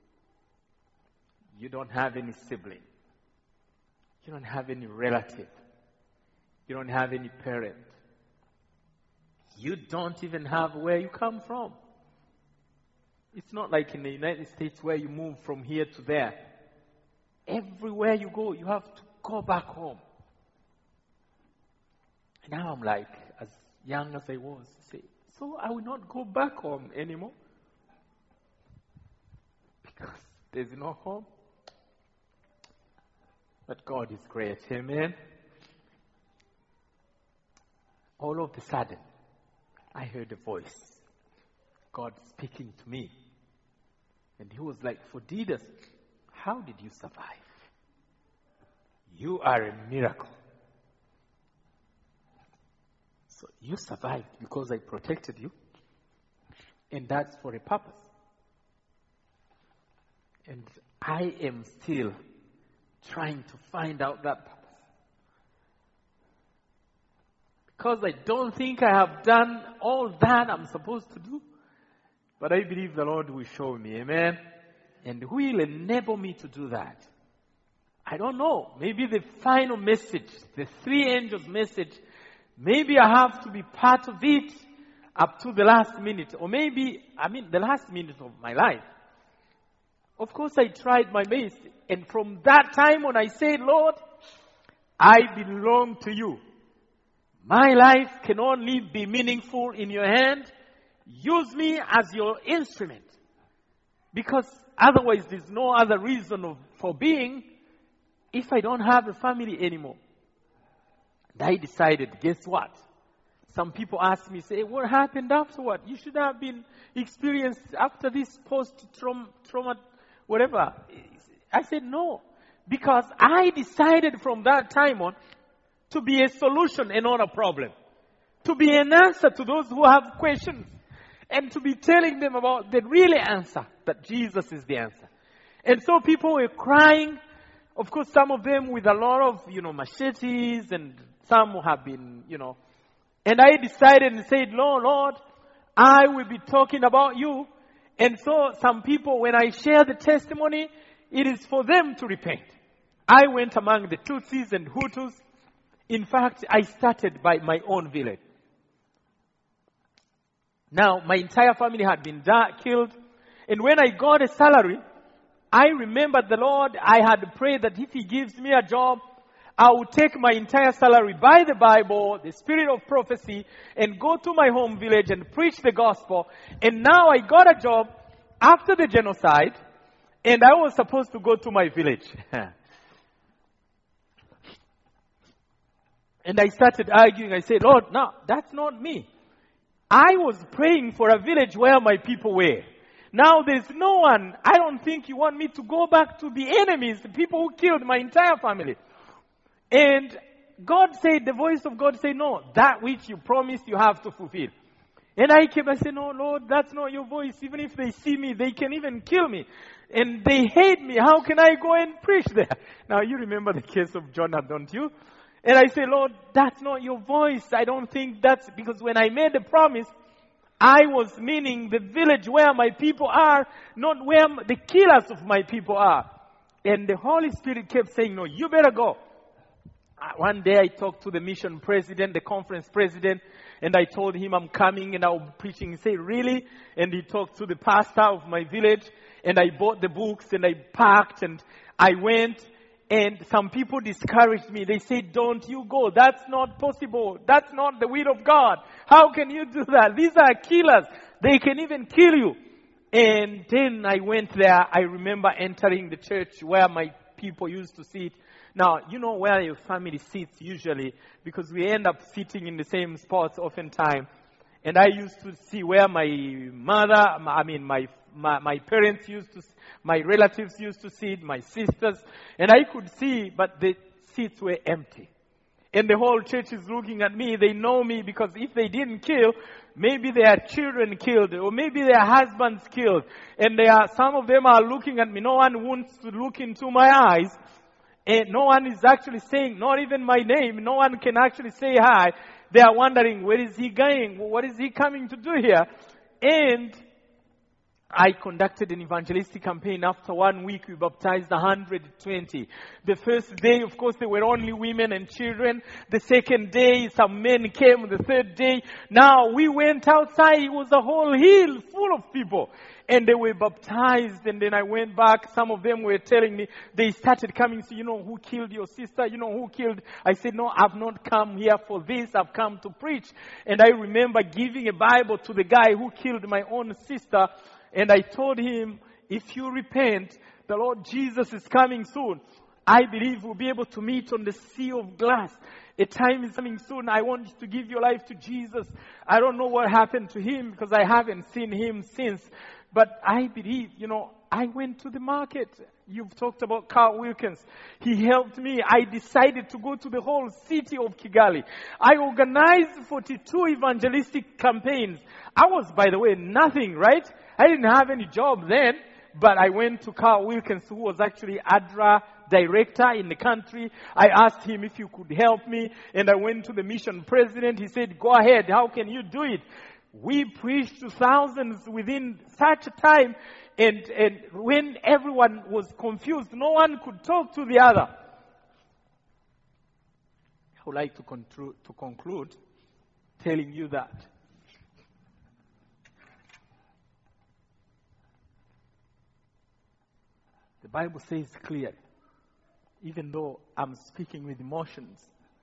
[SPEAKER 1] You don't have any sibling. You don't have any relative. You don't have any parent. You don't even have where you come from. It's not like in the United States where you move from here to there. Everywhere you go, you have to go back home. And now I'm like, as young as I was, say, so I will not go back home anymore. Because there's no home. But God is great, amen? All of a sudden, I heard a voice. God speaking to me. And he was like, Fodidas, how did you survive? You are a miracle. So you survived because I protected you. And that's for a purpose. And I am still trying to find out that purpose. Because I don't think I have done all that I'm supposed to do. But I believe the Lord will show me, amen? And will enable me to do that. I don't know. Maybe the final message, the three angels' message, maybe I have to be part of it up to the last minute. Or maybe, I mean, the last minute of my life. Of course, I tried my best. And from that time when I said, Lord, I belong to you. My life can only be meaningful in your hand. Use me as your instrument. Because otherwise there's no other reason of, for being if I don't have a family anymore. And I decided, guess what? Some people ask me, say, what happened afterward? You should have been experienced after this post-trauma, whatever. I said, no. Because I decided from that time on to be a solution and not a problem. To be an answer to those who have questions. And to be telling them about the real answer, that Jesus is the answer. And so people were crying. Of course, some of them with a lot of, you know, machetes, and some have been, you know. And I decided and said, Lord, Lord, I will be talking about you. And so some people, when I share the testimony, it is for them to repent. I went among the Tutsis and Hutus. In fact, I started by my own village. Now, my entire family had been da- killed. And when I got a salary, I remembered the Lord. I had prayed that if He gives me a job, I will take my entire salary, buy the Bible, the spirit of prophecy, and go to my home village and preach the gospel. And now I got a job after the genocide, and I was supposed to go to my village. And I started arguing. I said, Lord, no, that's not me. I was praying for a village where my people were. Now there's no one. I don't think you want me to go back to the enemies, the people who killed my entire family. And God said, the voice of God said, no, that which you promised you have to fulfill. And I kept, I said, no, Lord, that's not your voice. Even if they see me, they can even kill me. And they hate me. How can I go and preach there? Now you remember the case of Jonah, don't you? And I said, Lord, that's not your voice. I don't think that's, because when I made the promise, I was meaning the village where my people are, not where the killers of my people are. And the Holy Spirit kept saying, no, you better go. One day I talked to the mission president, the conference president, and I told him I'm coming and I'll be preaching. He said, really? And he talked to the pastor of my village, and I bought the books and I packed and I went. And some people discouraged me. They said, don't you go. That's not possible. That's not the will of God. How can you do that? These are killers. They can even kill you. And then I went there. I remember entering the church where my people used to sit. Now, you know where your family sits usually, because we end up sitting in the same spots oftentimes. And I used to see where my mother, I mean my my, my parents used to, my relatives used to sit, my sisters, and I could see, but the seats were empty. And the whole church is looking at me. They know me, because if they didn't kill, maybe their children killed, or maybe their husbands killed. And they are, some of them are looking at me. No one wants to look into my eyes. And no one is actually saying, not even my name. No one can actually say hi. They are wondering, where is he going? What is he coming to do here? And I conducted an evangelistic campaign. After one week, we baptized one hundred twenty. The first day, of course, there were only women and children. The second day, some men came. The third day, now we went outside. It was a whole hill full of people. And they were baptized. And then I went back. Some of them were telling me, they started coming. So, you know who killed your sister? You know who killed? I said, no, I've not come here for this. I've come to preach. And I remember giving a Bible to the guy who killed my own sister. And I told him, if you repent, the Lord Jesus is coming soon. I believe we'll be able to meet on the sea of glass. A time is coming soon. I want you to give your life to Jesus. I don't know what happened to him, because I haven't seen him since. But I believe, you know, I went to the market. You've talked about Carl Wilkins. He helped me. I decided to go to the whole city of Kigali. I organized forty-two evangelistic campaigns. I was, by the way, nothing, right? I didn't have any job then, but I went to Carl Wilkins, who was actually A D R A director in the country. I asked him if you could help me, and I went to the mission president. He said, go ahead, how can you do it? We preached to thousands within such a time, and, and when everyone was confused, no one could talk to the other. I would like to, contru- to conclude telling you that the Bible says clearly, even though I'm speaking with emotions,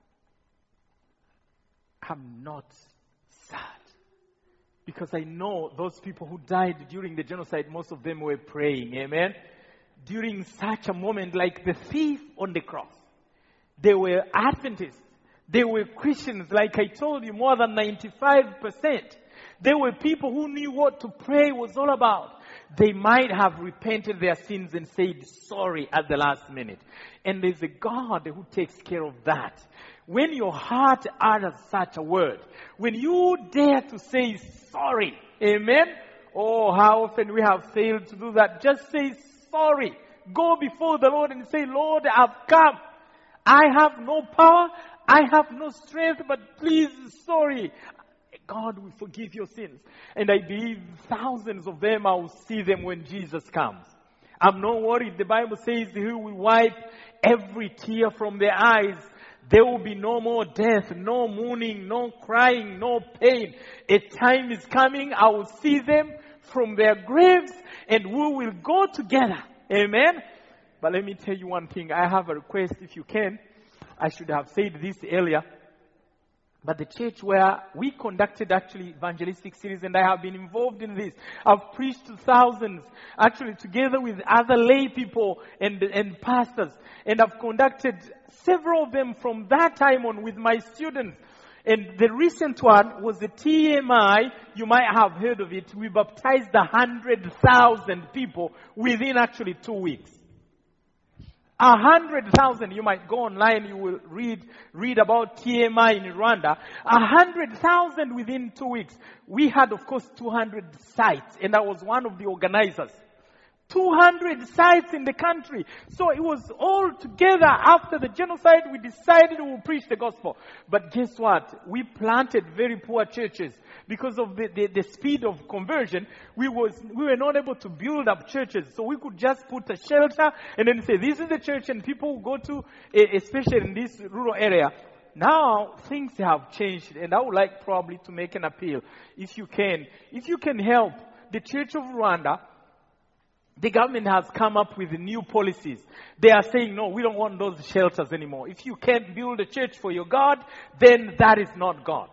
[SPEAKER 1] I'm not sad. Because I know those people who died during the genocide, most of them were praying, amen? During such a moment, like the thief on the cross, they were Adventists. They were Christians, like I told you, more than ninety-five percent. They were people who knew what to pray was all about. They might have repented their sins and said sorry at the last minute. And there's a God who takes care of that. When your heart utters such a word, when you dare to say sorry, amen? Oh, how often we have failed to do that. Just say sorry. Go before the Lord and say, Lord, I've come. I have no power. I have no strength, but please, sorry. God will forgive your sins. And I believe thousands of them, I will see them when Jesus comes. I'm not worried. The Bible says He will wipe every tear from their eyes. There will be no more death, no mourning, no crying, no pain. A time is coming, I will see them from their graves and we will go together. Amen? But let me tell you one thing. I have a request if you can. I should have said this earlier. But the church where we conducted actually evangelistic series, and I have been involved in this. I've preached to thousands, actually together with other lay people and, and pastors. And I've conducted several of them from that time on with my students. And the recent one was the T M I. You might have heard of it. We baptized one hundred thousand people within actually two weeks. A hundred thousand, you might go online, you will read read about T M I in Rwanda. A hundred thousand within two weeks. We had, of course, two hundred sites, and I was one of the organizers. two hundred sites in the country. So it was all together. After the genocide, we decided we would preach the gospel. But guess what? We planted very poor churches. Because of the, the, the speed of conversion, we was we were not able to build up churches. So we could just put a shelter and then say, this is the church, and people go to, especially in this rural area. Now, things have changed, and I would like probably to make an appeal, if you can. If you can help the Church of Rwanda, the government has come up with new policies. They are saying, no, we don't want those shelters anymore. If you can't build a church for your God, then that is not God.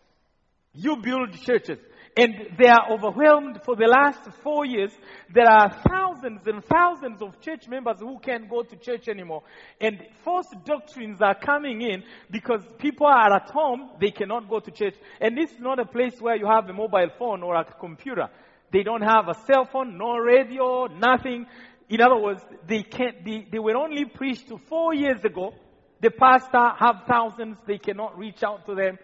[SPEAKER 1] You build churches. And they are overwhelmed. For the last four years, there are thousands and thousands of church members who can't go to church anymore. And false doctrines are coming in because people are at home, they cannot go to church. And this is not a place where you have a mobile phone or a computer. They don't have a cell phone, no radio, nothing. In other words, they can't, they, they were only preached to four years ago. The pastor have thousands, they cannot reach out to them.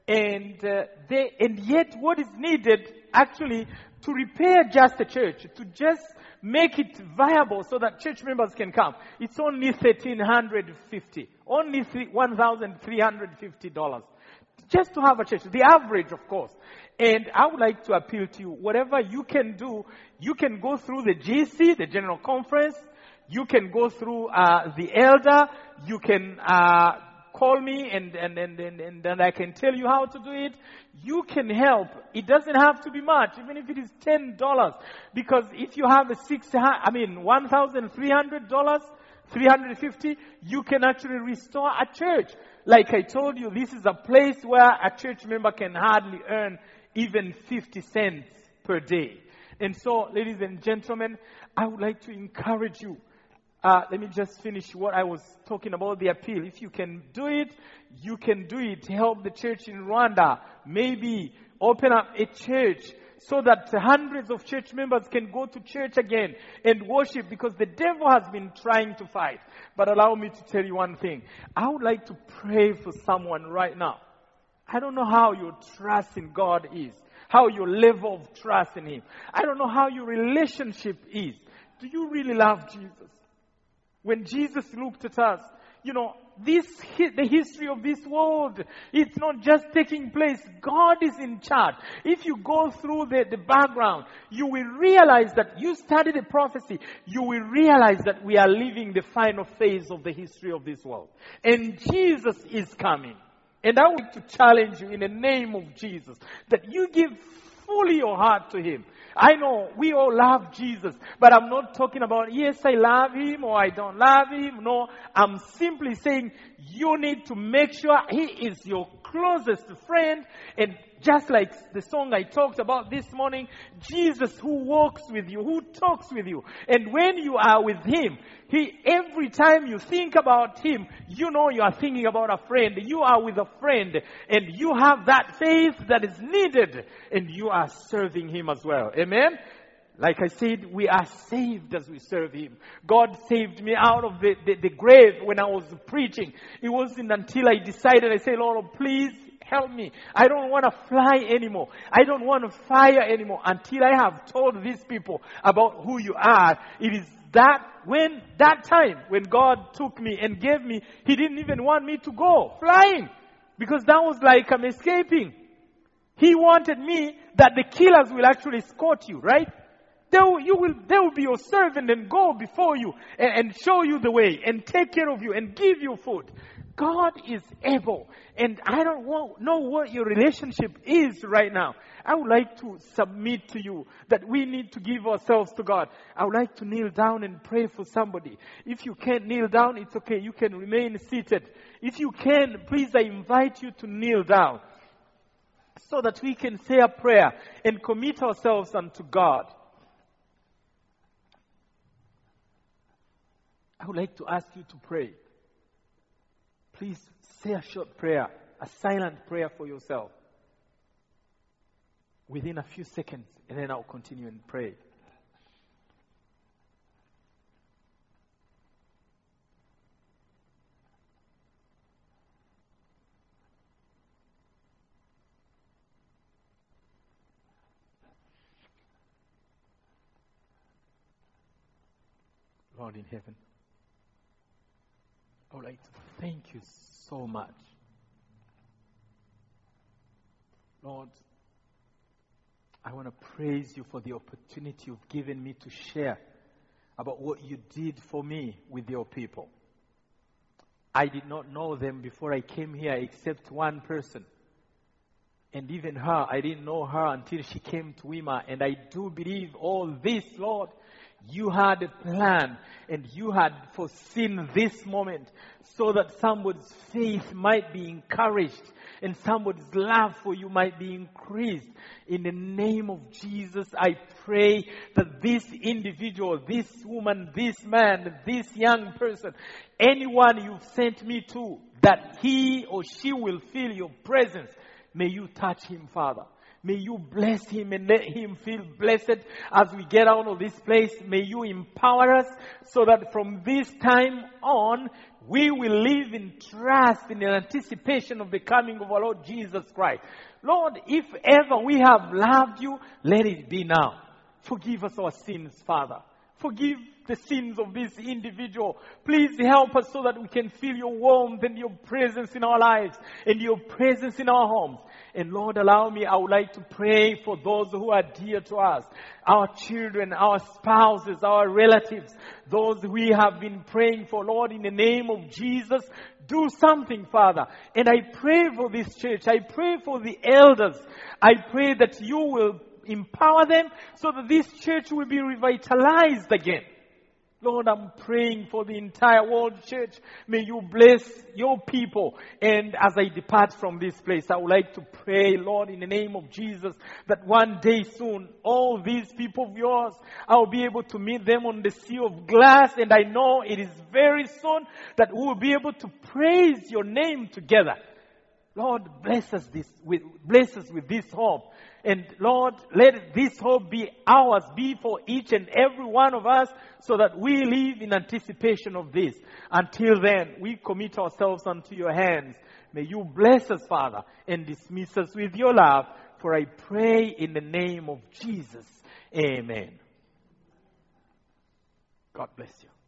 [SPEAKER 1] And uh, they, and yet what is needed actually to repair just a church, to just make it viable so that church members can come. It's only one thousand three hundred fifty dollars, only one thousand three hundred fifty dollars. Just to have a church, the average, of course. And I would like to appeal to you, whatever you can do, you can go through the G C, the General Conference, you can go through uh, the elder, you can uh, call me and, and, and, and, and then I can tell you how to do it. You can help. It doesn't have to be much, even if it is ten dollars. Because if you have a six, I mean, one thousand three hundred dollars, three hundred fifty dollars, you can actually restore a church. Like I told you, this is a place where a church member can hardly earn even fifty cents per day. And so, ladies and gentlemen, I would like to encourage you. Uh, let me just finish what I was talking about, the appeal. If you can do it, you can do it. Help the church in Rwanda. Maybe open up a church so that hundreds of church members can go to church again and worship, because the devil has been trying to fight. But allow me to tell you one thing. I would like to pray for someone right now. I don't know how your trust in God is, how your level of trust in Him. I don't know how your relationship is. Do you really love Jesus? When Jesus looked at us, you know, this the history of this world, it's not just taking place. God is in charge. If you go through the, the background, you will realize that you studied a prophecy. You will realize that we are living the final phase of the history of this world. And Jesus is coming. And I want to challenge you in the name of Jesus that you give fully your heart to Him. I know we all love Jesus, but I'm not talking about, yes, I love Him or I don't love Him. No, I'm simply saying you need to make sure He is your closest friend. And just like the song I talked about this morning, Jesus who walks with you, who talks with you. And when you are with Him, He, every time you think about Him, you know you are thinking about a friend. You are with a friend and you have that faith that is needed and you are serving Him as well. Amen? Like I said, we are saved as we serve Him. God saved me out of the, the, the grave when I was preaching. It wasn't until I decided, I said, Lord, please help me. I don't want to fly anymore. I don't want to fire anymore until I have told these people about who you are. It is that when, that time when God took me and gave me, He didn't even want me to go flying, because that was like I'm escaping. He wanted me that the killers will actually escort you, right? They will, you will, they will be your servant and go before you and, and show you the way and take care of you and give you food. God is able. And I don't want, know what your relationship is right now. I would like to submit to you that we need to give ourselves to God. I would like to kneel down and pray for somebody. If you can't kneel down, it's okay. You can remain seated. If you can, please, I invite you to kneel down so that we can say a prayer and commit ourselves unto God. I would like to ask you to pray. Please say a short prayer, a silent prayer for yourself within a few seconds, and then I'll continue and pray. Lord in heaven, I would like to thank you so much. Lord, I want to praise you for the opportunity you've given me to share about what you did for me with your people. I did not know them before I came here except one person. And even her, I didn't know her until she came to Wima. And I do believe all this, Lord, you had a plan and you had foreseen this moment so that somebody's faith might be encouraged and somebody's love for you might be increased. In the name of Jesus, I pray that this individual, this woman, this man, this young person, anyone you've sent me to, that he or she will feel your presence. May you touch him, Father. May you bless him and let him feel blessed as we get out of this place. May you empower us so that from this time on, we will live in trust and in anticipation of the coming of our Lord Jesus Christ. Lord, if ever we have loved you, let it be now. Forgive us our sins, Father. Forgive the sins of this individual. Please help us so that we can feel your warmth and your presence in our lives and your presence in our homes. And Lord, allow me, I would like to pray for those who are dear to us, our children, our spouses, our relatives, those we have been praying for. Lord, in the name of Jesus, do something, Father. And I pray for this church. I pray for the elders. I pray that you will empower them so that this church will be revitalized again. Lord, I'm praying for the entire world church. May you bless your people. And as I depart from this place, I would like to pray, Lord, in the name of Jesus, that one day soon, all these people of yours, I'll be able to meet them on the sea of glass. And I know it is very soon that we will be able to praise your name together. Lord, bless us this with bless us with this hope. And Lord, let this hope be ours, be for each and every one of us, so that we live in anticipation of this. Until then, we commit ourselves unto your hands. May you bless us, Father, and dismiss us with your love. For I pray in the name of Jesus. Amen. God bless you.